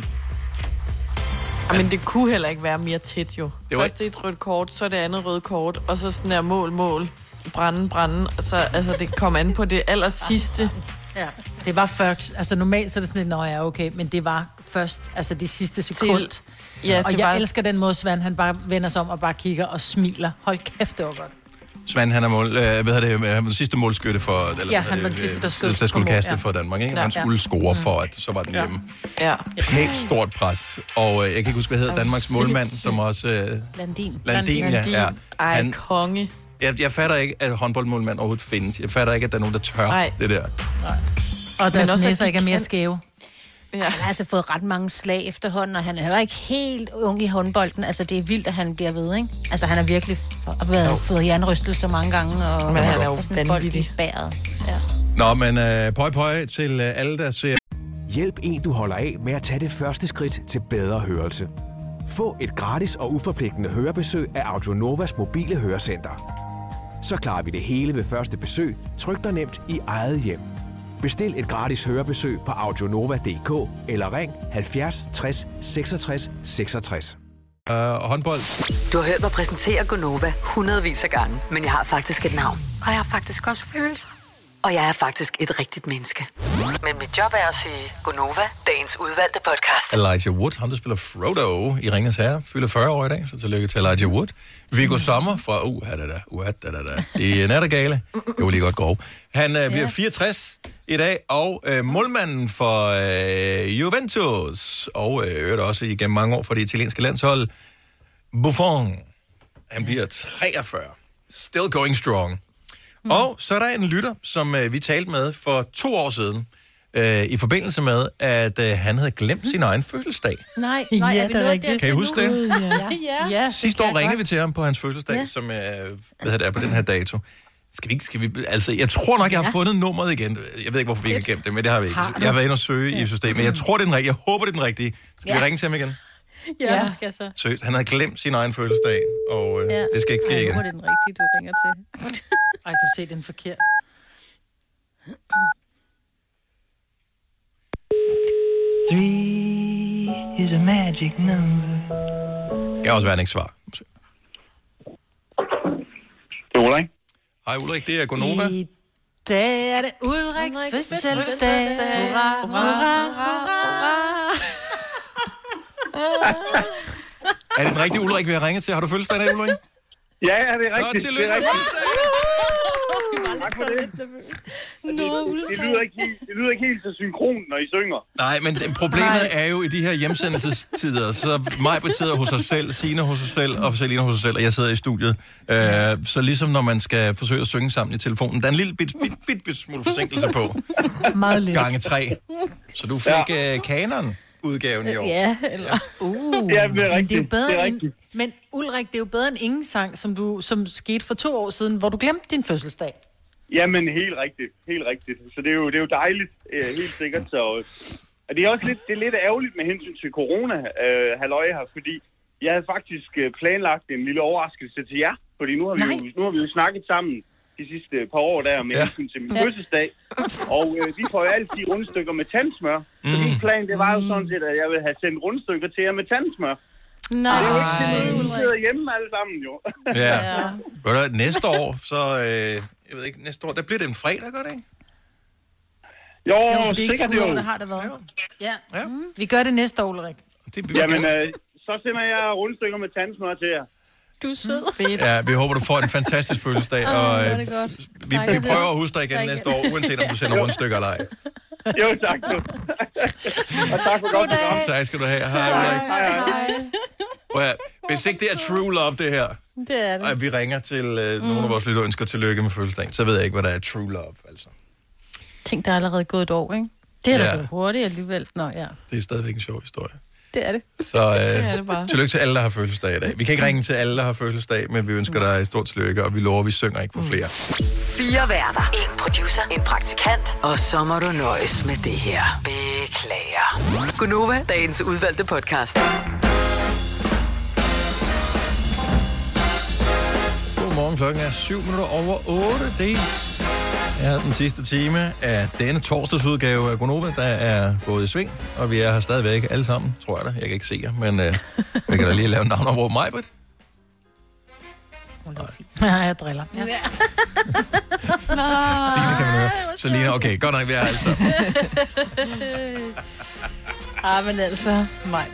Men det kunne heller ikke være mere tæt, jo. Først det et rødt kort, så det andet rødt kort, og så sådan der mål, brænde, og så altså, det kom an på det aller sidste. Ja, det var først, altså normalt så er det sådan lidt, okay, men det var først, altså de sidste sekund. Ja, og jeg elsker den måde, Svend, han bare vender sig om og bare kigger og smiler. Hold kæft, det var godt. Svend, han er den sidste målskytte for... Eller, han var den sidste, der skulle kaste for Danmark, ikke? Han skulle score for, at så var den hjemme. Ja. Pænt stort pres. Og jeg kan ikke huske, hvad hedder Danmarks målmand, som også... Landin, ja. Ej, konge. Jeg fatter ikke, at håndboldmålmand overhovedet findes. Jeg fatter ikke, at der er nogen, der tør det der. Nej. Og deres næser ikke er mere skæve. Ja. Han har altså fået ret mange slag efterhånden, og han er heller ikke helt ung i håndbolden. Altså, det er vildt, at han bliver ved, ikke? Altså, han har virkelig fået hjernerystelser mange gange, og men han er jo vanvittig bæret. Ja. Nå, men pøj til alle, der ser... Hjælp en, du holder af med at tage det første skridt til bedre hørelse. Få et gratis og uforpligtende hørebesøg af Audionovas mobile hørecenter. Så klarer vi det hele ved første besøg, tryk dig nemt i eget hjem. Bestil et gratis hørebesøg på audionova.dk eller ring 70 60 66 66. Håndbold. Du har hørt mig præsentere Gonova hundredvis af gange, men jeg har faktisk et navn. Og jeg har faktisk også følelser. Og jeg er faktisk et rigtigt menneske. Men mit job er at sige Gonova, dagens udvalgte podcast. Elijah Wood, ham der spiller Frodo i Ringenes Herre, fylder 40 år i dag, så tillykke til Elijah Wood. Viggo Sommer fra i Nattergale. Det var lige godt grov. Han bliver 64 i dag, og målmanden for Juventus, og øvrigt også igennem mange år for det italienske landshold, Buffon. Han bliver 43. Still going strong. Og så er der en lytter, som vi talte med for 2 år siden, i forbindelse med, at han havde glemt sin egen fødselsdag. Nej, ja, er vi nået Kan I huske det? Ja. Sidste år ringede vi til ham på hans fødselsdag, som er på den her dato. Skal vi, altså, jeg tror nok, jeg har fundet nummeret igen. Jeg ved ikke, hvorfor vi ikke har gemt det, men det har vi ikke. Jeg har været inde og søge i systemet. Jeg tror, det er den rigtige. Jeg håber, det er den rigtige. Skal vi ringe til ham igen? Ja, skal så. Søgt. Han havde glemt sin egen fødselsdag, og det skal ikke ske igen. Jeg håber, det er den rigtige, du ringer til. Ej, jeg kunne se, den forkert. Is a magic number. Jeg har også været en svar. Det er Ulrik. Hej Ulrik, det er Gonova. I dag er det Ulriks fødselsdag. Hurra, hurra, hurra. Er det den rigtige Ulrik, vi har ringet til? Har du fødselsdag i dag, Ulrik? Ja, det er rigtigt. Tillykke med fødselsdagen! Tak for det. Det lyder ikke helt så synkron, når I synger. Nej, men problemet er jo i de her hjemsendelsestider, så Maj-Brit sidder hos sig selv, Signe hos sig selv, og Selina hos sig selv, og jeg sidder i studiet. Så ligesom når man skal forsøge at synge sammen i telefonen, der er en lille bit smule forsinkelse på. Meget lidt. Gange 3. Så du fik kanon-udgaven i år. Ja, eller... Ja, det er rigtigt. Men det er jo bedre det er end... Men Ulrik, det er jo bedre end ingen sang, som skete for 2 år siden, hvor du glemte din fødselsdag. Jamen, helt rigtigt. Så det er jo dejligt, helt sikkert. Så, og det er også lidt ærgerligt med hensyn til corona, halløj her, fordi jeg havde faktisk planlagt en lille overraskelse til jer, fordi nu har vi jo snakket sammen de sidste par år der med hensyn til min fødselsdag, og vi får jo altid rundstykker med tandsmør. Så min plan, det var jo sådan set, at jeg ville have sendt rundstykker til jer med tandsmør. Nej. Det er jo ikke det, vi sidder hjemme alle sammen, jo. Ja. Ved du, næste år, så... jeg ved ikke, næste år, der bliver det en fredag, gør det ikke? Jo, for det er ikke skudår, det har det været. Ja. Vi gør det næste år, Ulrik. Jamen, så sender jeg rundstykker med tandsmør til jer. Du er sød. Fedt. Ja, vi håber, du får en fantastisk fødselsdag, og det er godt. vi prøver at huske dig igen næste år, uanset om du sender rundstykker eller ej. Jo, tak. Og tak for godt program. Tak skal du have. Hej, Ulrik. Hvis ikke det er true love, det her, det er det. og vi ringer til nogle af vores lyttere ønsker tillykke med fødselsdagen, så ved jeg ikke, hvad der er true love, altså. Tænk, der er allerede gået et år, ikke? Det er da gået hurtigt alligevel. Nå, ja. Det er stadigvæk en sjov historie. Det er det. Så tillykke til alle, der har fødselsdag i dag. Vi kan ikke ringe til alle, der har fødselsdag, men vi ønsker dig et stort tillykke, og vi lover, at vi synger ikke for flere. 4 værter, 1 producer, en praktikant, og så må du nøjes med det her. Beklager. Gunova, dagens udvalgte podcast. Godmorgen, klokken er 7:07. Det er den sidste time af denne torsdagsudgave af Gonova, der er gået i sving, og vi er her stadigvæk alle sammen, tror jeg da. Jeg kan ikke se jer, men vi kan da lige lave en navnopråb. Maj-Brit? Ja, jeg driller. Ja. Signe kan man høre. Selina, okay, godt nok, vi er alle sammen. Men altså, mig.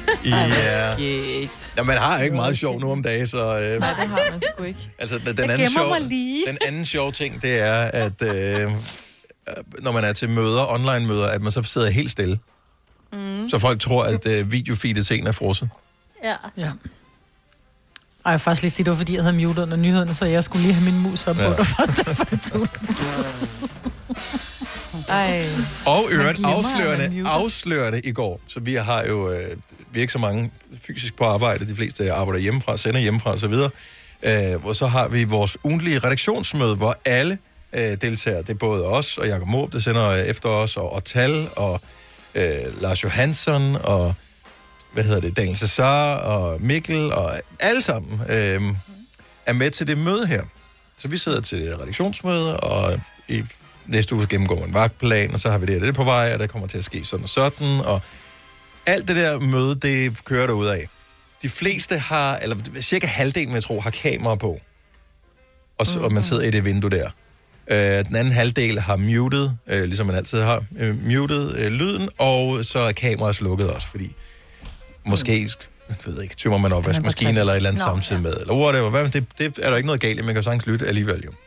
Ja, man har ikke meget sjov nu om dagen, så... Nej, det har man sgu ikke. Altså, den anden sjov ting, det er, at når man er til møder, online-møder, at man så sidder helt stille. Så folk tror, at videofeedet til en er frosset. Ja. Ej, jeg vil faktisk lige sige, det var fordi, jeg havde muted under nyhederne, så jeg skulle lige have min mus op på. Det var først derfor, det tog Og øvrigt afslørende i går. Så vi har jo vi er ikke så mange fysisk på arbejde. De fleste arbejder hjemmefra, sender hjemmefra og så videre. Og så har vi vores ugentlige redaktionsmøde, hvor alle deltager. Det er både os og Jakob Måb, der sender efter os, og Tal, og Lars Johansson, og Daniel Cesar, og Mikkel, og alle sammen er med til det møde her. Så vi sidder til et redaktionsmøde, og i næste uge gennemgår man vagtplan, og så har vi det på vej, og der kommer til at ske sådan og sådan, og alt det der møde, det kører derud af. De fleste har, eller cirka halvdelen, jeg tror, har kamera på, og man sidder i det vindue der. Den anden halvdel har muted, ligesom man altid har, muted lyden, og så er kameraet slukket også, fordi måske, jeg ved ikke, tømmer man opvaskemaskinen eller et eller andet samtidig med, eller whatever. Det er der ikke noget galt i, man kan sagtens lytte alligevel jo.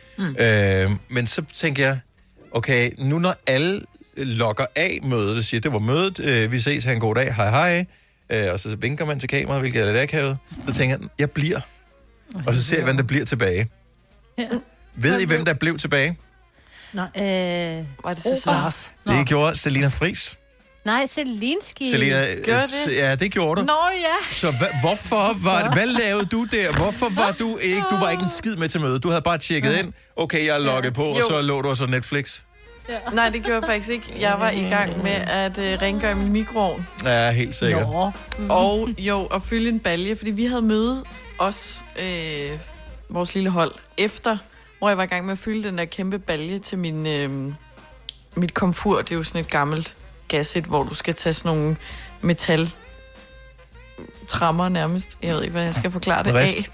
Men så tænker jeg, okay, nu når alle logger af mødet og siger, det var mødet, vi ses, have en god dag, hej, og så vinker man til kameraet, hvilket er lidt akavet, så tænker jeg bliver. Og så ser jeg, hvem der bliver tilbage. Ja. Ved I, hvem der blev tilbage? Nej. Var det så Lars? Det gjorde Selina Friis. Nej, Selinski. Selina, gjorde det? Ja, det gjorde du. Nå ja. Så hvorfor var det, hvad lavede du der? Hvorfor var du ikke? Du var ikke en skid med til mødet. Du havde bare tjekket ind. Okay, jeg er logget på, og så lå du så Netflix. Ja. Nej, det gjorde jeg faktisk ikke. Jeg var i gang med at rengøre min mikroovn. Ja, helt sikkert. Og fylde en balje, fordi vi havde møde os, vores lille hold, efter, hvor jeg var i gang med at fylde den der kæmpe balje til mit komfur. Det er jo sådan et gammelt gasset, hvor du skal tage sådan nogle metal trammer nærmest. Jeg ved ikke, hvad jeg skal forklare det af.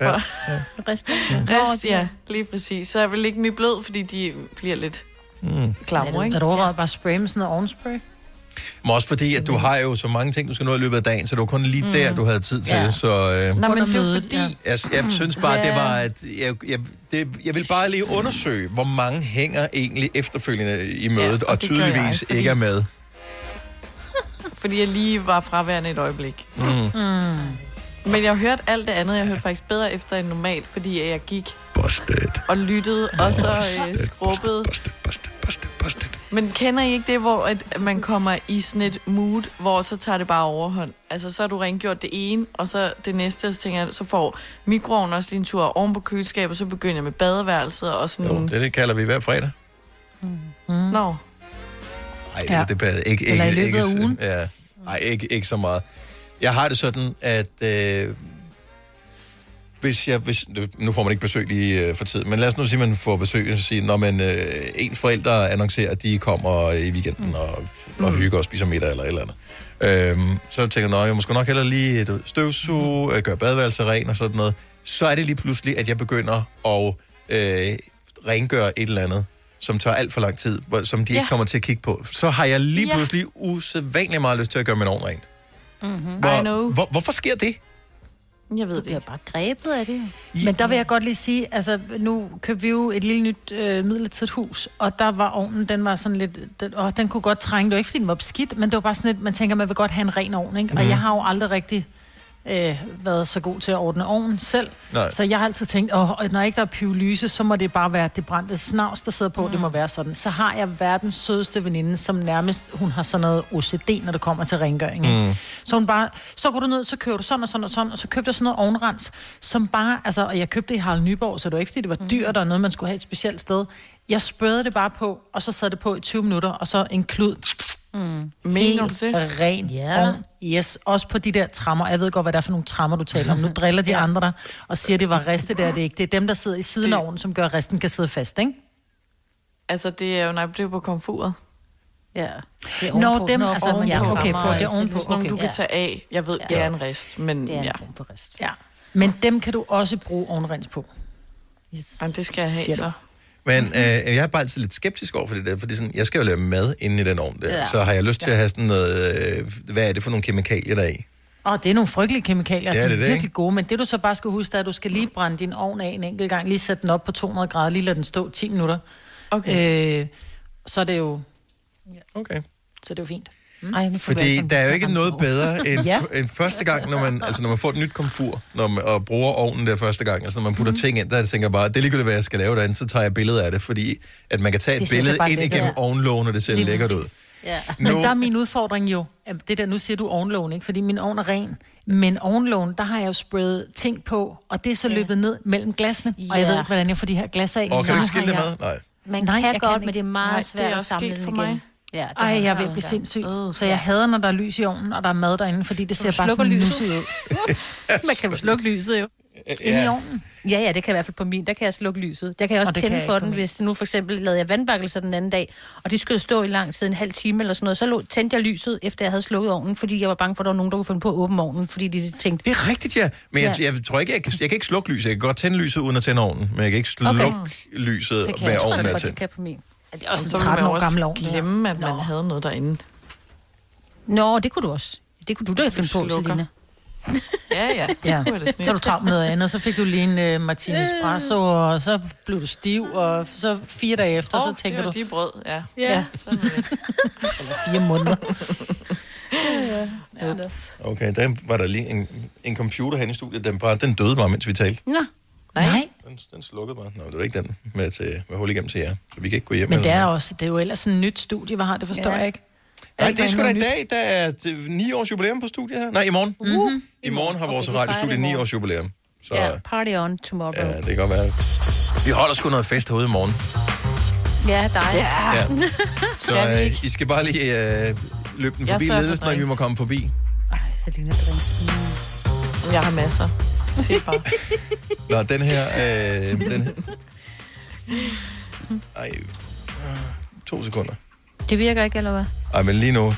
Rest, ja, lige præcis. Så jeg vil lægge dem i blød, fordi de bliver lidt klamre, ikke? Er du overvejet bare at spraye med sådan noget ovenspray? Men også fordi, at du har jo så mange ting, du skal nå i løbet af dagen, så det var kun lige der, du havde tid til. Ja. Så, Nå, men det er fordi... jeg synes bare, det var, at jeg vil bare lige undersøge, hvor mange hænger egentlig efterfølgende i mødet, og tydeligvis ikke er med. Fordi jeg lige var fraværende et øjeblik. Men jeg har hørt alt det andet. Jeg hørte faktisk bedre efter end normalt, fordi jeg gik og lyttede, og så skrubbede. Busted. Men kender I ikke det, hvor at man kommer i sådan et mood, hvor så tager det bare overhånd? Altså, så har du rengjort det ene, og så det næste, så tænker jeg, så får mikroen også lige en tur oven på køleskabet, og så begynder jeg med badeværelset og sådan... Jo, det kalder vi hver fredag. Nå. Ej, det er ikke... Eller i løbet af ugen. Ja. Ej, ikke så meget. Jeg har det sådan, at hvis nu får man ikke besøg lige for tid, men lad os nu sige, at man får besøg, og sige, når man en forælder annoncerer, at de kommer i weekenden og hygger og spiser middag eller et eller andet. Så tænker jeg, jeg måske nok heller lige støvsuge, gøre badeværelse ren og sådan noget. Så er det lige pludselig, at jeg begynder at rengøre et eller andet, som tager alt for lang tid, som de ikke kommer til at kigge på. Så har jeg lige pludselig usædvanligt meget lyst til at gøre min ovn rent. Hvorfor sker det? Jeg ved det. Jeg er bare grebet af det. Men der vil jeg godt lige sige, altså nu købte vi jo et lille nyt midlertidigt hus, og der var ovnen, den var sådan lidt, den kunne godt trænge, det var ikke fordi den var beskidt, men det var bare sådan lidt, man tænker, man vil godt have en ren ovn, ikke? Og jeg har jo aldrig rigtig været så god til at ordne ovnen selv. Nej. Så jeg har altid tænkt, når ikke der er pyrolyse, så må det bare være det brændte snavs, der sidder på, det må være sådan. Så har jeg verdens sødeste veninde, som nærmest, hun har sådan noget OCD, når det kommer til rengøring. Så hun bare, så går du ned, så køber du sådan og sådan og sådan, og så købte jeg sådan noget ovnrens, som bare, altså, og jeg købte det i Harald Nyborg, så det var ikke fordi, det var dyrt, og noget, man skulle have et specielt sted. Jeg spørgede det bare på, og så sad det på i 20 minutter, og så en klud. Mener du det? Ren ovn. Yes, også på de der trammer. Jeg ved godt, hvad det er for nogle trammer, du taler om. Nu driller de andre der, og siger, det var riste der, det er ikke. Det er dem, der sidder i siden af ovnen, som gør, at resten kan sidde fast, ikke? Altså, det er jo, nej, det er på komfuret. Ja. Nå, dem, altså, okay, på det er ovenpå. Sådan nogle, du kan tage af. Jeg ved, det er en rest, men det er en form for rest. Ja. Men dem kan du også bruge ovnrens på. Yes. Jamen, det skal jeg have, så. Men jeg er bare altid lidt skeptisk over for det der, fordi sådan, jeg skal jo lave mad inde i den ovn der, så har jeg lyst til at have sådan noget, hvad er det for nogle kemikalier der er i? Det er nogle frygtelige kemikalier, det er virkelig gode, men det du så bare skal huske, er, at du skal lige brænde din ovn af en enkelt gang, lige sætte den op på 200 grader, lige lade den stå 10 minutter. Okay. Så er det jo... Okay. Så er det jo fint. Fordi der er jo ikke noget bedre end første gang, når man får et nyt komfur, og bruger ovnen der første gang, altså når man putter ting ind, der tænker jeg bare, det er ligegyldigt, hvad jeg skal lave derinde, så tager jeg billede af det, fordi at man kan tage et billede ind igennem ovnlågen, og det ser lækkert ud. Ja. Men der er min udfordring jo, det der, nu siger du ovnlågen, ikke? Fordi min ovn er ren, men ovnlågen, der har jeg jo sprayet ting på, og det er så løbet ned mellem glasene, og jeg ved ikke, hvordan jeg får de her glas af. Og kan du ikke skille det med? Nej. Man kan godt, men det er meget svært at samle den igen. Ja, jeg er ved at blive sindssyg. Så jeg hader, når der er lys i ovnen, og der er mad derinde, fordi det ser bare sådan lyset ud. Man kan jo slukke lyset jo. Inde i ovnen? Ja, det kan i hvert fald på min. Der kan jeg slukke lyset. Der kan jeg også tænde for den, hvis nu for eksempel lavede jeg vandbakkelser den anden dag, og de skulle stå i lang tid, en halv time eller sådan noget. Så tændte jeg lyset, efter jeg havde slukket ovnen, fordi jeg var bange for, at der var nogen, der kunne finde på at åbne ovnen, fordi de tænkte... Det er rigtigt, ja. Men jeg tror ikke, jeg kan ikke slukke lyset. Jeg kan godt tænde lyset uden at tænde ovnen, men jeg kan ikke slukke lyset med ovnen er tændt. Det på min. Det er også en 13 år gammel ovn. Glemme, at man havde noget derinde. Nå, det kunne du også. Det kunne du da finde på, Selina. Ja. Så du travlt med noget andet, så fik du lige en Martini Espresso, og så blev du stiv, og så 4 dage efter, så tænker du... de brød, ja. Sådan er det. Eller 4 måneder. Okay, der var der lige en computer hen i studiet, den døde bare, mens vi talte. Nå. Nej. Den slukkede bare. Nå, det var ikke den med hul igennem til jer, så vi kan ikke gå hjem. Men det er jo ellers sådan et nyt studie, hvad har det, forstår jeg ikke. Nej, det er sgu da i dag, der er 9 års jubilæum på studiet her. Nej, i morgen. I morgen har vores radiostudie 9 års jubilæum. Så, party on tomorrow. Ja, det kan godt være. Vi holder sgu noget fest herude i morgen. Ja, dig. Ja. Så I skal bare lige løbe den forbi ledelsen, når vi må komme forbi. Selina drink. Jeg har masser. Nå, den her... Ej, 2 sekunder. Det virker ikke, eller hvad? Ej, men lige nu,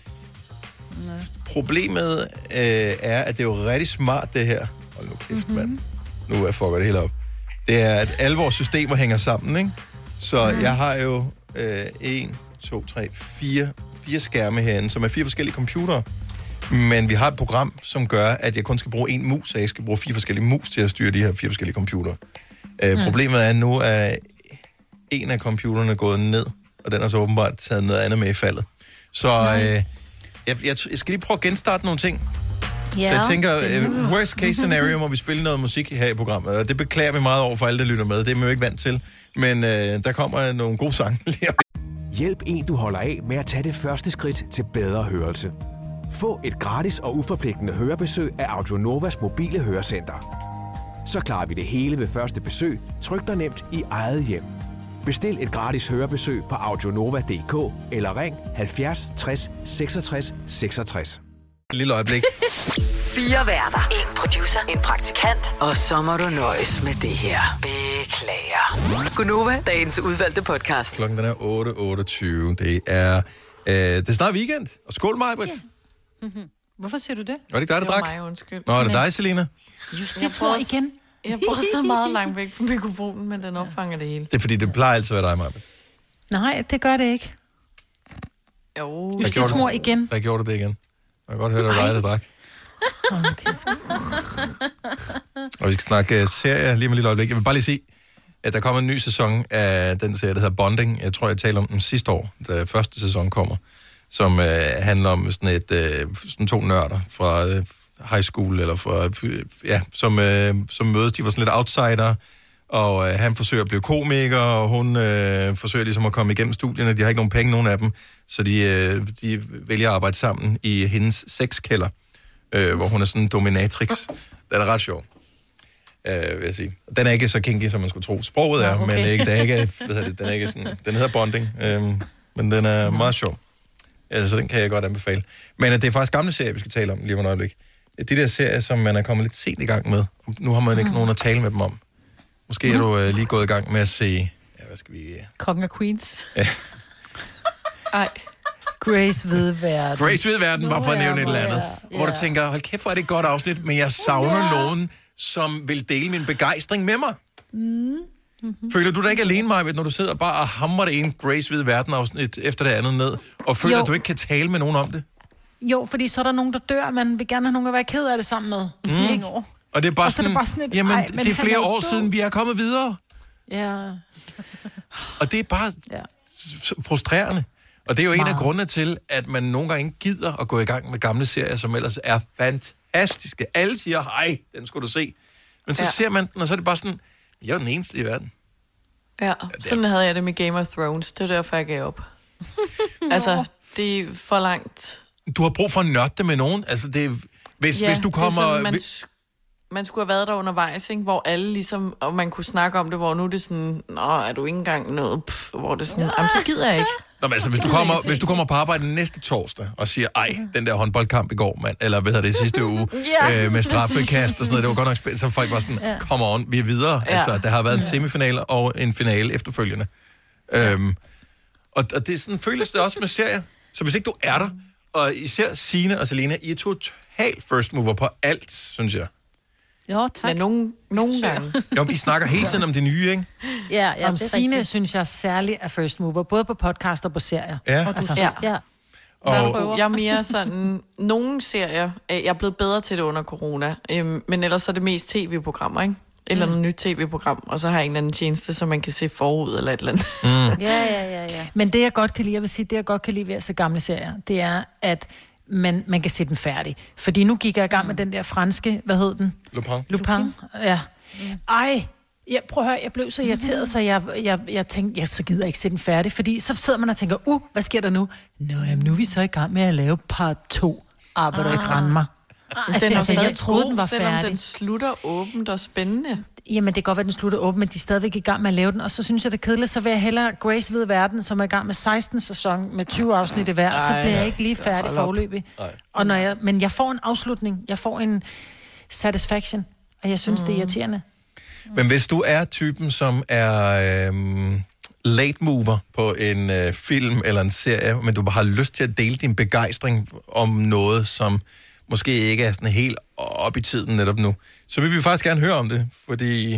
problemet er, at det er jo rigtig smart, det her. Hold nu kæft, mand. Nu jeg fucker det hele op. Det er, at alle vores systemer hænger sammen, ikke? Så jeg har jo 1, 2, 3, 4 skærme herinde, som er 4 forskellige computere. Men vi har et program, som gør, at jeg kun skal bruge en mus, så jeg skal bruge 4 forskellige mus til at styre de her 4 forskellige computere. Problemet er, at nu er en af computerne gået ned, og den har så åbenbart taget noget andet med i faldet. Så jeg skal lige prøve at genstarte nogle ting. Ja, så jeg tænker, worst case scenario må vi spille noget musik her i programmet, og det beklager vi meget over for alle, der lytter med. Det er man jo ikke vant til, men der kommer nogle gode sange lige op. Hjælp en, du holder af med at tage det første skridt til bedre hørelse. Få et gratis og uforpligtende hørebesøg af Audionovas mobile hørecenter. Så klarer vi det hele ved første besøg, tryk dig nemt i eget hjem. Bestil et gratis hørebesøg på audionova.dk eller ring 70 60 66 66. Et lille øjeblik. 4 værter, 1 producer, en praktikant, og så må du nøjes med det her. Beklager. Gunova, dagens udvalgte podcast. Klokken den er 8:28. Det er snart weekend. Og skål, Maj-Brit. Ja. Hvorfor siger du det? Var det ikke dig, der drak? Det var mig, undskyld. Nå, er det dig, Selina? Just det, tror jeg igen. Jeg bor så meget langt væk fra mikrofonen, men den opfanger det hele. Det er fordi, det plejer altid at være dig, Maj-Brit. Nej, det gør det ikke. Jo. Justitsmor igen. Der gjorde det igen. Jeg kan godt høre, det var dig, der drak. Og vi skal snakke serie lige med et lille øjeblik. Jeg vil bare lige sige, at der kommer en ny sæson af den serie, der hedder Bonding. Jeg tror, jeg talte om den sidste år, da første sæson kommer, som handler om sådan 2 nørder fra high school, eller fra, som mødes. De var sådan lidt outsider, og han forsøger at blive komiker, og hun forsøger ligesom at komme igennem studierne. De har ikke nogen penge, nogen af dem, så de vælger at arbejde sammen i hendes sexkælder, hvor hun er sådan en dominatrix. Den er ret sjov, vil jeg sige. Den er ikke så kinky, som man skulle tro. Sproget er, men ikke, den er ikke sådan, den hedder Bonding, men den er meget sjov. Så den kan jeg godt anbefale. Men det er faktisk gamle serier, vi skal tale om lige om et øjeblik. De der serier, som man er kommet lidt sent i gang med. Nu har man ikke nogen at tale med dem om. Måske er du lige gået i gang med at se... Ja, hvad skal vi... Kongen af Queens. Ja. Ej. Grace ved verden. Grace ved verden, bare for at nævne et eller andet. Hvor du tænker, hold kæft, hvor er det et godt afsnit, men jeg savner nogen, som vil dele min begejstring med mig. Føler du dig ikke alene, Maja, når du sidder bare og hamrer det ene Grace ved verden afsnit efter det andet ned, og føler, at du ikke kan tale med nogen om det? Jo, fordi så er der nogen, der dør, og man vil gerne have nogen at være ked af det sammen med. Ikke? Og det er bare sådan, jamen, det er flere år siden, vi er kommet videre. Ja. Og det er bare frustrerende. Og det er jo en af grundene til, at man nogle gange ikke gider at gå i gang med gamle serier, som ellers er fantastiske. Alle siger, hej, den skulle du se. Men så ser man den, og så er det bare sådan, jeg er den eneste i verden. Ja, sådan havde jeg det med Game of Thrones. Det er derfor, jeg gav op. Altså, det er for langt. Du har brug for at nørde det med nogen. Altså, hvis du kommer... Det er sådan, man skulle have været der undervejs, ikke? Hvor alle ligesom, og man kunne snakke om det, hvor nu er det sådan, nå, er du ikke engang noget, hvor det er sådan, jamen, så gider jeg ikke. Nå, men altså, hvis du kommer på arbejde næste torsdag og siger, ej, den der håndboldkamp i går, mand, eller hvad hedder det, sidste uge, med straffekast og sådan noget, det var godt nok spændt, så folk var sådan, come on, vi er videre. Ja. Altså, der har været en semifinale og en finale efterfølgende. Og det sådan føles det også med serier. Så hvis ikke du er der, og især Signe og Selena, I er totalt first mover på alt, synes jeg. Jo, tak. Ja, nogle gange. Jo, I snakker hele tiden om det nye, ikke? Ja, om Signe synes jeg særligt er first mover, både på podcast og på serier. Ja. Ja. Og jeg er mere sådan, nogle serier, jeg er blevet bedre til det under corona, men ellers er det mest tv-programmer, ikke? Eller noget nyt tv-program, og så har jeg en eller anden tjeneste, som man kan se forud eller et eller andet. Ja. Men det jeg godt kan lide, jeg vil sige, det jeg godt kan lide ved at se gamle serier, det er, at man kan se den færdig. Fordi nu gik jeg i gang med den der franske, hvad hed den? Lupin. Ja. Ej, prøv at høre, jeg blev så irriteret, så jeg tænkte, så gider jeg ikke se den færdig, fordi så sidder man og tænker, hvad sker der nu? Nå, jamen, nu er vi så i gang med at lave part 2. Aber du ikke rende mig. Den er stadig god, den var selvom færdig. Den slutter åbent og spændende. Jamen, det kan godt være, den slutter åbent, men de er stadigvæk i gang med at lave den, og så synes jeg, det er kedeligt, så vil jeg hellere Grace ved verden, som er i gang med 16. sæson med 20 afsnit i hver, så bliver jeg ikke lige færdig foreløbig. Og men jeg får en afslutning, jeg får en satisfaction, og jeg synes, det er irriterende. Men hvis du er typen, som er late mover på en film eller en serie, men du bare har lyst til at dele din begejstring om noget, som måske ikke er sådan helt op i tiden netop nu, så vil vi faktisk gerne høre om det, fordi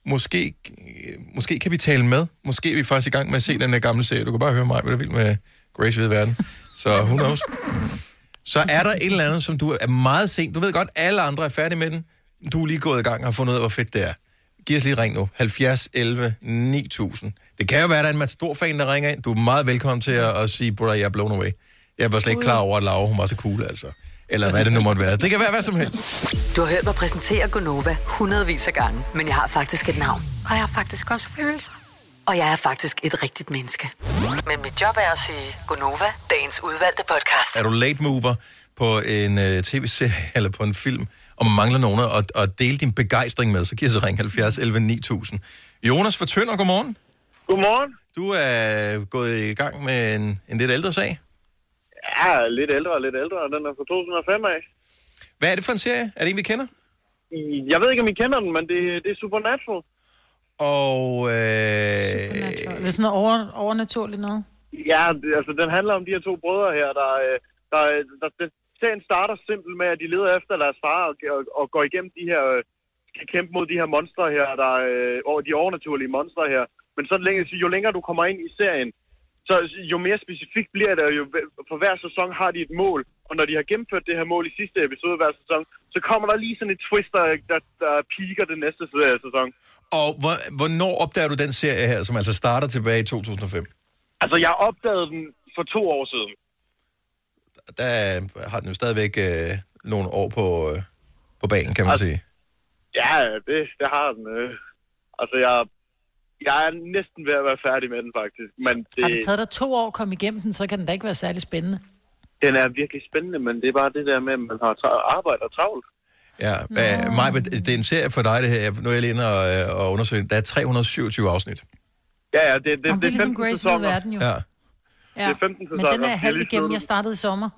Måske kan vi tale med. Måske er vi faktisk i gang med at se den her gamle serie. Du kan bare høre mig, hvad der vil med Grace ved verden. Så who knows? Så er der et eller andet, som du er meget sent. Du ved godt, alle andre er færdige med den. Du er lige gået i gang og har fundet ud af, hvor fedt det er. Giv os lige ring nu. 70 11 9000. Det kan jo være, at der er en stor fan, der ringer ind. Du er meget velkommen til at sige, brother, jeg er blown away. Jeg var slet ikke klar over, at Laura, hun var så cool, altså. Eller hvad det nu måtte være. Det kan være hvad som helst. Du har hørt mig præsentere Gonova hundredvis af gange, men jeg har faktisk et navn. Og jeg har faktisk også følelser. Og jeg er faktisk et rigtigt menneske. Men mit job er at sige Gonova, dagens udvalgte podcast. Er du late mover på en tv-serie eller på en film, og man mangler nogen at dele din begejstring med, så giver så ring 70 11 9000. Jonas fra Tønder, godmorgen. Godmorgen. Du er gået i gang med en lidt ældre sag. Ja, lidt ældre. Den er fra 2005 af. Hvad er det for en serie? Er det en, vi kender? Jeg ved ikke, om I kender den, men det er Supernatural. Og Supernatural. Det er sådan noget overnaturligt noget? Ja, altså den handler om de her to brødre her, der serien starter simpelt med, at de leder efter deres far og går igennem de her, skal kæmpe mod de her monstre her, over de overnaturlige monstre her. Men så jo længere du kommer ind i serien, så jo mere specifikt bliver det jo, for hver sæson har de et mål, og når de har gennemført det her mål i sidste episode hver sæson, så kommer der lige sådan et twist, der piker det næste sæson. Og hvornår opdager du den serie her, som altså starter tilbage i 2005? Altså, jeg opdagede den for 2 år siden. Der har den jo stadigvæk nogle år på banen, kan man sige. Ja, det har den. Altså, jeg er næsten ved at være færdig med den, faktisk. Men Har det taget dig 2 år at komme igennem den, så kan den da ikke være særlig spændende. Den er virkelig spændende, men det er bare det der med, at man har arbejde og travlt. Ja, Maj, det er en serie for dig, det her. Nu er jeg lige inde og undersøge. Der er 327 afsnit. Ja, det er ligesom Grace ved verden, jo. Ja. Det er 15 sæsoner. Men den er halvt igennem, jeg startede i sommer.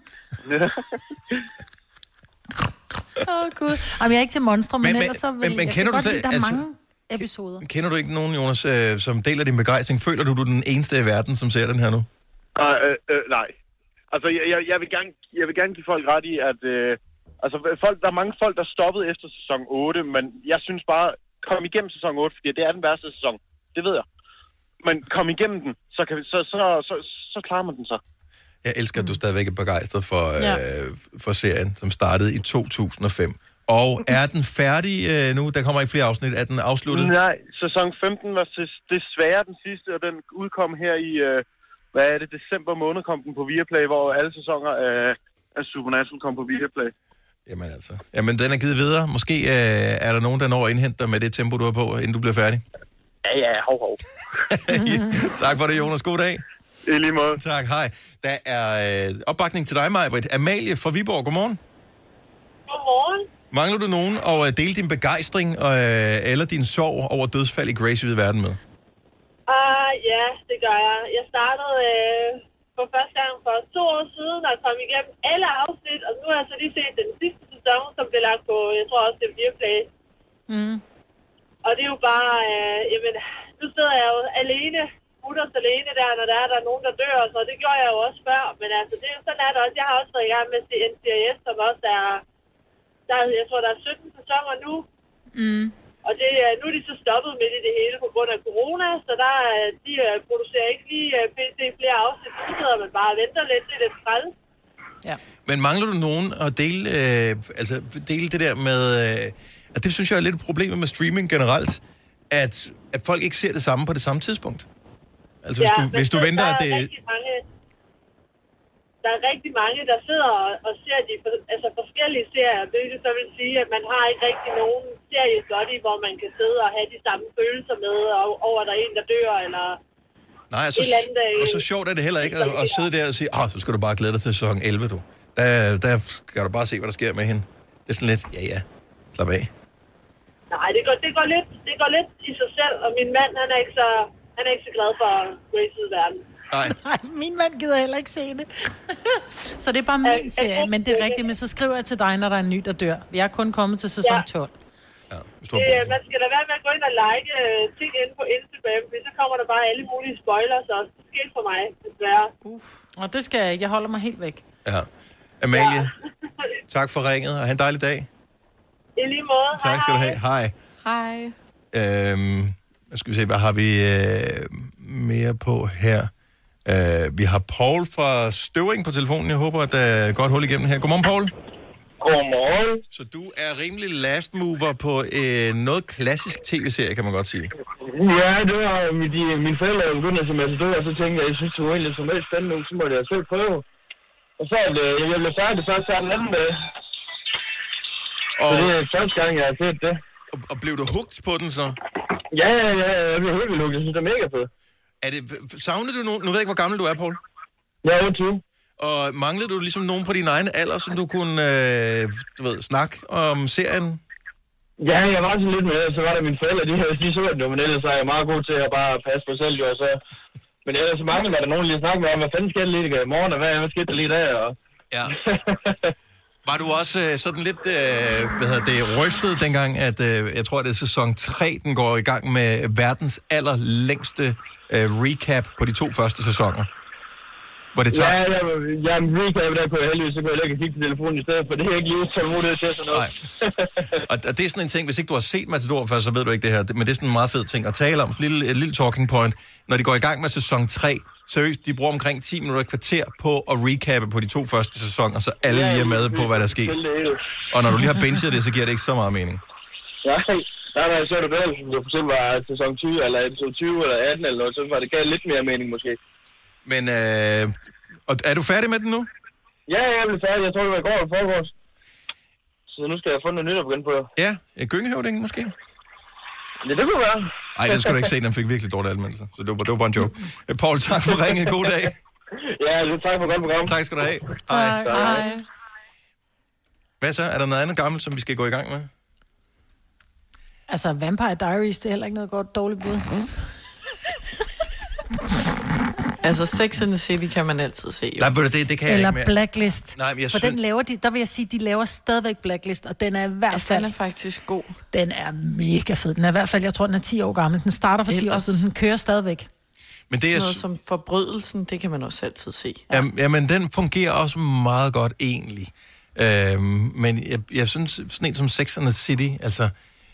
Gud. Jamen, jeg er ikke til monstre, men ellers så vil jeg kender godt du lide, der er altså, mange episoder. Kender du ikke nogen, Jonas, som deler din begejstring? Føler du er den eneste i verden, som ser den her nu? Nej. Altså, jeg vil gerne give folk ret i, at der er mange folk, der stoppede efter sæson 8, men jeg synes bare, kom igennem sæson 8, fordi det er den værste sæson. Det ved jeg. Men kom igennem den, så klarer man den så. Jeg elsker, at du stadigvæk er begejstret for serien, som startede i 2005. Og er den færdig nu? Der kommer ikke flere afsnit. Er den afsluttet? Nej, sæson 15 var desværre den sidste, og den udkom her i, december måned kom den på Viaplay, hvor alle sæsoner af Supernatural kom på Viaplay. Jamen altså. Jamen, den er givet videre. Måske er der nogen, der når at indhente dig med det tempo, du er på, inden du bliver færdig. Ja, hov. Tak for det, Jonas. God dag. I lige måde. Tak, hej. Der er opbakning til dig, Maj-Brit. Amalie fra Viborg, godmorgen. Godmorgen. Mangler du nogen at dele din begejstring eller din sorg over dødsfald i Grace ved verden med? Ja, det gør jeg. Jeg startede for første gang for 2 år siden og kom igennem alle afsnit, og nu har jeg så lige set den sidste sæson, som blev lagt på, jeg tror også, det er Viaplay. Og det er jo bare, nu sidder jeg jo alene, mutters alene der, når der er nogen, der dør, så det gjorde jeg jo også før, men altså, det er jo sådan, er det også. Jeg har også været i gang med NCIS, som også jeg tror, der er 17 sæsoner nu. Og nu er de så stoppet midt i det hele på grund af corona, så de producerer ikke lige pt. Flere afsnit. Så sidder man bare og venter lidt. Det er lidt træls. Ja. Men mangler du nogen at dele det der med... at det synes jeg er lidt et problem med streaming generelt, at folk ikke ser det samme på det samme tidspunkt. Altså hvis du venter, at det... Der er rigtig mange, der sidder og ser forskellige serier, hvilket så vil sige, at man har ikke rigtig nogen serie hvor man kan sidde og have de samme følelser med, over at der er en, der dør, eller... Nej, og så sjovt er det heller ikke at sidde der og sige, så skal du bare glæde dig til sæson 11, du. Der kan du bare se, hvad der sker med hende. Det er sådan lidt, slap af. Nej, det går lidt i sig selv, og min mand, han er ikke så glad for Grace's verden. Nej, min mand gider heller ikke se det. Så det er bare min serie, men det er rigtigt. Men så skriver jeg til dig, når der er en ny, der dør. Vi er kun kommet til sæson 12. Ja, man skal da være med at gå ind og like ting inde på Instagram, for så kommer der bare alle mulige spoilers også. Det sker for mig, desværre. Og det skal jeg ikke. Jeg holder mig helt væk. Ja. Amalie, tak for ringet, og have en dejlig dag. I lige måde. Tak skal du have. Hej. Hej. Skal vi se, hvad har vi mere på her? Vi har Paul fra Støvring på telefonen. Jeg håber, at der er godt hul igennem her. Godmorgen, Paul. Godmorgen. Så du er rimelig last mover på noget klassisk tv-serie, kan man godt sige. Ja, det var mine forældre begyndte at se Matador, og så tænkte jeg synes, det var egentlig så meget spændende, så måtte jeg selv prøve. Og så jeg blev færdig først her den anden dag. Så det er første gang, jeg har set det. Og blev du hugt på den så? Ja, jeg blev helt vildt hugt. Jeg synes, det er mega fedt. Savner du nogen? Nu ved jeg ikke, hvor gammel du er, Paul. Jeg er 28. Og manglede du ligesom nogen på din egen alder, som du kunne snakke om serien? Ja, jeg var sådan lidt med, så var der mine forældre, de så det jo, men ellers er jeg meget god til at bare passe på selv, jo, og så... Men ellers så mangler der nogen lige at snakke med om, hvad fanden skete lige i morgen, og hvad skete der lige der, og... Ja. Var du også sådan lidt, rystet dengang, at jeg tror, det er sæson 3, den går i gang med verdens allerlængste recap på de 2 første sæsoner? Hvor det tager... Ja, recap der kunne jeg heldigvis, så kunne jeg ikke kigge på telefonen i stedet, for det er ikke lige så muligt til sådan noget. Og det er sådan en ting, hvis ikke du har set Matador før, så ved du ikke det her, men det er sådan en meget fed ting at tale om. Et lille talking point. Når de går i gang med sæson 3, seriøst, de bruger omkring 10 minutter et kvarter på at recappe på de 2 første sæsoner, så alle lige er med på, hvad der er sket. Og når du lige har binget det, så giver det ikke så meget mening. Ja, der er så det bedre, som det for eksempel var sæson 20, eller episode 20, eller 18, eller noget, så var det gav lidt mere mening måske. Men, og er du færdig med den nu? Ja, jeg er blevet færdig. Jeg tror, det var i går eller forgårs. Så nu skal jeg få noget nyt at begynde på. Ja, Gyngehøvdingen måske? Ja, det kunne være. Ej, det skulle du ikke se, den fik virkelig dårlige anmeldelser. Så det var bare en joke. Paul, tak for ringet. God dag. Ja, tak for godt program. Tak skal du have. Hej. Hvad så? Er der noget andet gammelt, som vi skal gå i gang med? Altså, Vampire Diaries, det er heller ikke noget godt dårligt bud. Altså, Sex and the City kan man altid se. Jo. Nej, det kan jeg eller ikke mere. Blacklist. Nej, men jeg for den laver de, der vil jeg sige, de laver stadigvæk Blacklist, og den er i hvert fald... Den er faktisk god. Den er mega fed. Den er i hvert fald, jeg tror, den er 10 år gammel. Den starter for 10 år siden, den kører stadigvæk. Men det er noget som Forbrydelsen, det kan man også altid se. Jamen, den fungerer også meget godt egentlig. Men jeg synes, sådan en som Sex and the City, altså...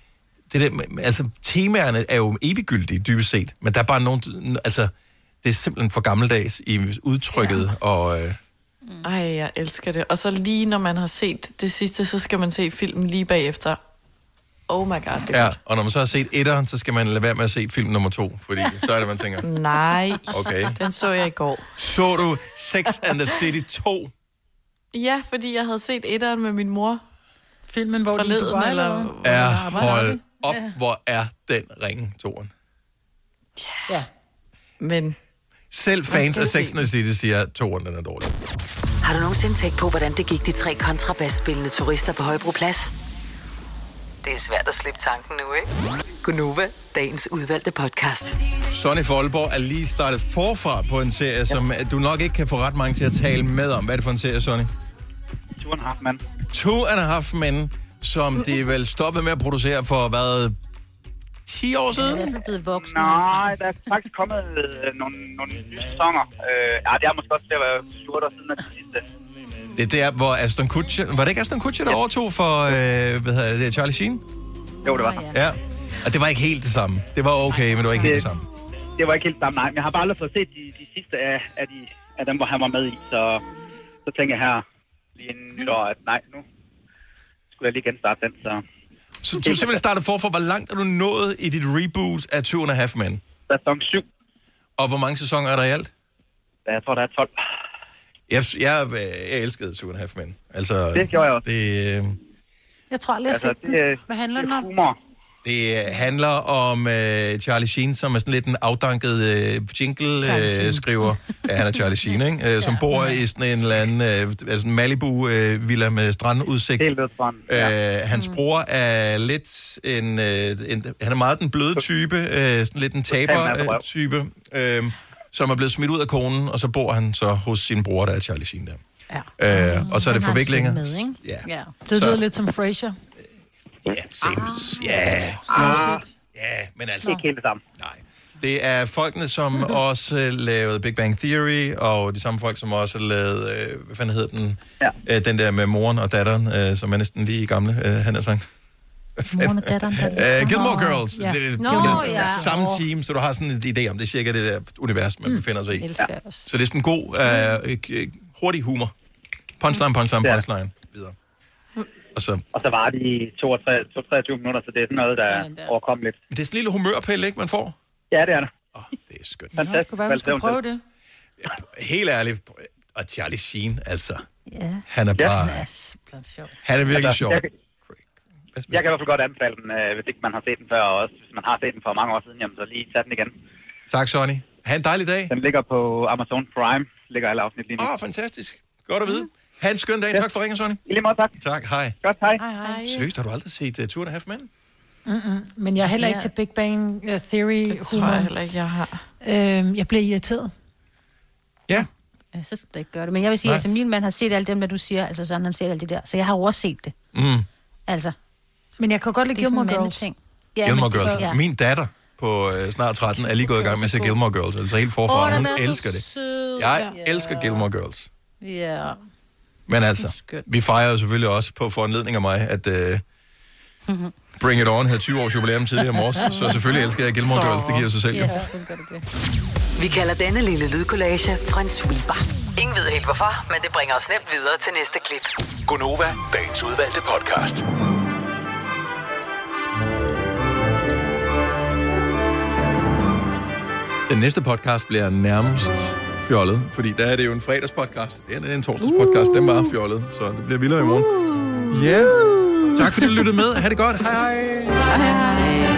temaerne er jo eviggyldige, dybest set. Men der er bare nogen... Altså, det er simpelthen for gammeldags i udtrykket, og... Ej, jeg elsker det. Og så lige når man har set det sidste, så skal man se filmen lige bagefter. Oh my god, det er godt. Og når man så har set etteren, så skal man lade være med at se film nummer 2, fordi så er det, man tænker... Nej, okay. Den så jeg i går. Så du Sex and the City 2? Ja, fordi jeg havde set etteren med min mor. Filmen, hvor de Dubai, eller... Hold op, hvor er den ringe, toren. Ja. Men... Selv fans af Sex and the City siger, at toren den er dårlig. Har du nogensinde tænkt på, hvordan det gik de 3 kontrabasspillende turister på Højbroplads? Det er svært at slippe tanken nu, ikke? Gunova, dagens udvalgte podcast. Sonny fra Aalborg er lige startet forfra på en serie, som du nok ikke kan få ret mange til at tale med om. Hvad er det for en serie, Sonny? 2,5 Men. 2,5 Men, som de vel stoppede med at producere for, hvad... 10 år siden? Ja, det er blevet voksen. Nej, der er faktisk kommet nogle nye sæsoner. Det er måske også til at være 7 år siden af det sidste. Det er der, hvor Aston Kutcher... Var det ikke Aston Kutcher, der overtog for, Charlie Sheen? Jo, det var. Ja. Og det var ikke helt det samme. Det var okay, men det var ikke helt det samme. Det var ikke helt det samme, nej. Men jeg har bare aldrig fået set de sidste af dem, hvor han var med i. Så tænker jeg her lige inden nytår, at nej, nu skulle jeg lige genstarte den, så... Så du simpelthen startede forfra. Hvor langt er du nået i dit reboot af 2,5 Men? Sæson 7. Og hvor mange sæsoner er der i alt? Jeg tror, der er 12. Jeg elskede 2,5 Men. Altså, det gjorde jeg også. Jeg tror aldrig, jeg har set den. Hvad handler den om? Humor. Det handler om Charlie Sheen, som er sådan lidt en afdanket jingle-skriver. Ja, han er Charlie Sheen, ikke? Som bor i sådan en eller anden Malibu-villa med strandudsigt. Hans bror er lidt han er meget den bløde type, sådan lidt en taber-type, som er blevet smidt ud af konen, og så bor han så hos sin bror, der er Charlie Sheen der. Ja. Og så er det forviklinger. Ja. Det lyder lidt som Frasier. Ja, men altså... Ikke helt det samme. Nej. Det er folkene, som også lavede Big Bang Theory, og de samme folk, som også lavede, hvad fanden hed den? Ja. Den der med moren og datteren, som er næsten lige gamle, han er sagt. Gilmore Girls. Ja. Det er samme team, så du har sådan en idé om, det er cirka det der univers, man befinder sig i. Så det er sådan en god, hurtig humor. Punchline. Videre. Og så var de 23 minutter, så det er sådan noget, der er overkommeligt. Det er sådan en lille humørpille, ikke, man får? Ja, det er det. Det er skønt. Fantastisk. Kunne være, man skulle prøve det. Helt ærligt. Og Charlie Sheen, altså. Ja. Han er bare... Han er virkelig sjov. Jeg kan i hvert fald godt anbefale den, hvis ikke man har set den før, og også hvis man har set den for mange år siden, jamen, så lige tage den igen. Tak, Sonny. Ha' en dejlig dag. Den ligger på Amazon Prime, ligger alle afsnit lige nu. Fantastisk. Godt at vide. Ha' en skøn dag. Tak for ringen, Sonny. I lige måde, tak. Tak, hej. Godt, hej. Seriøst, har du aldrig set Two and a Half Men? Men jeg er heller ikke til Big Bang Theory. Det tror jeg heller ikke, jeg har. Jeg bliver irriteret. Ja. Ja, så skal du ikke gøre det. Men jeg vil sige, altså min mand har set alt dem, der du siger, altså sådan, han set alt det der. Så jeg har overset det. Altså. Men jeg kan godt lide Gilmore Girls. Ja, Gilmore Girls. Ja. Min datter på snart 13 er lige gået i gang med at se Gilmore Girls. Altså helt forfra. Hun elsker det. Jeg elsker Gilmore Girls. Ja. Men altså, vi fejrer jo selvfølgelig også på foranledning af mig, at Bring It On havde 20 års jubilæum tidligere morges. Så selvfølgelig elsker jeg Gilmore Girls. Det giver sig selv. Ja, vi kalder denne lille lydkollage en sweeper. Ingen ved helt hvorfor, men det bringer os nemt videre til næste klip. Gonova, dagens udvalgte podcast. Den næste podcast bliver nærmest fjollet, fordi der er det jo en fredagspodcast. Det er en torsdagspodcast, den var fjollet, så det bliver vildere i morgen. Ja, tak fordi du lyttede med. Ha' det godt. Hej hej. Hej hej.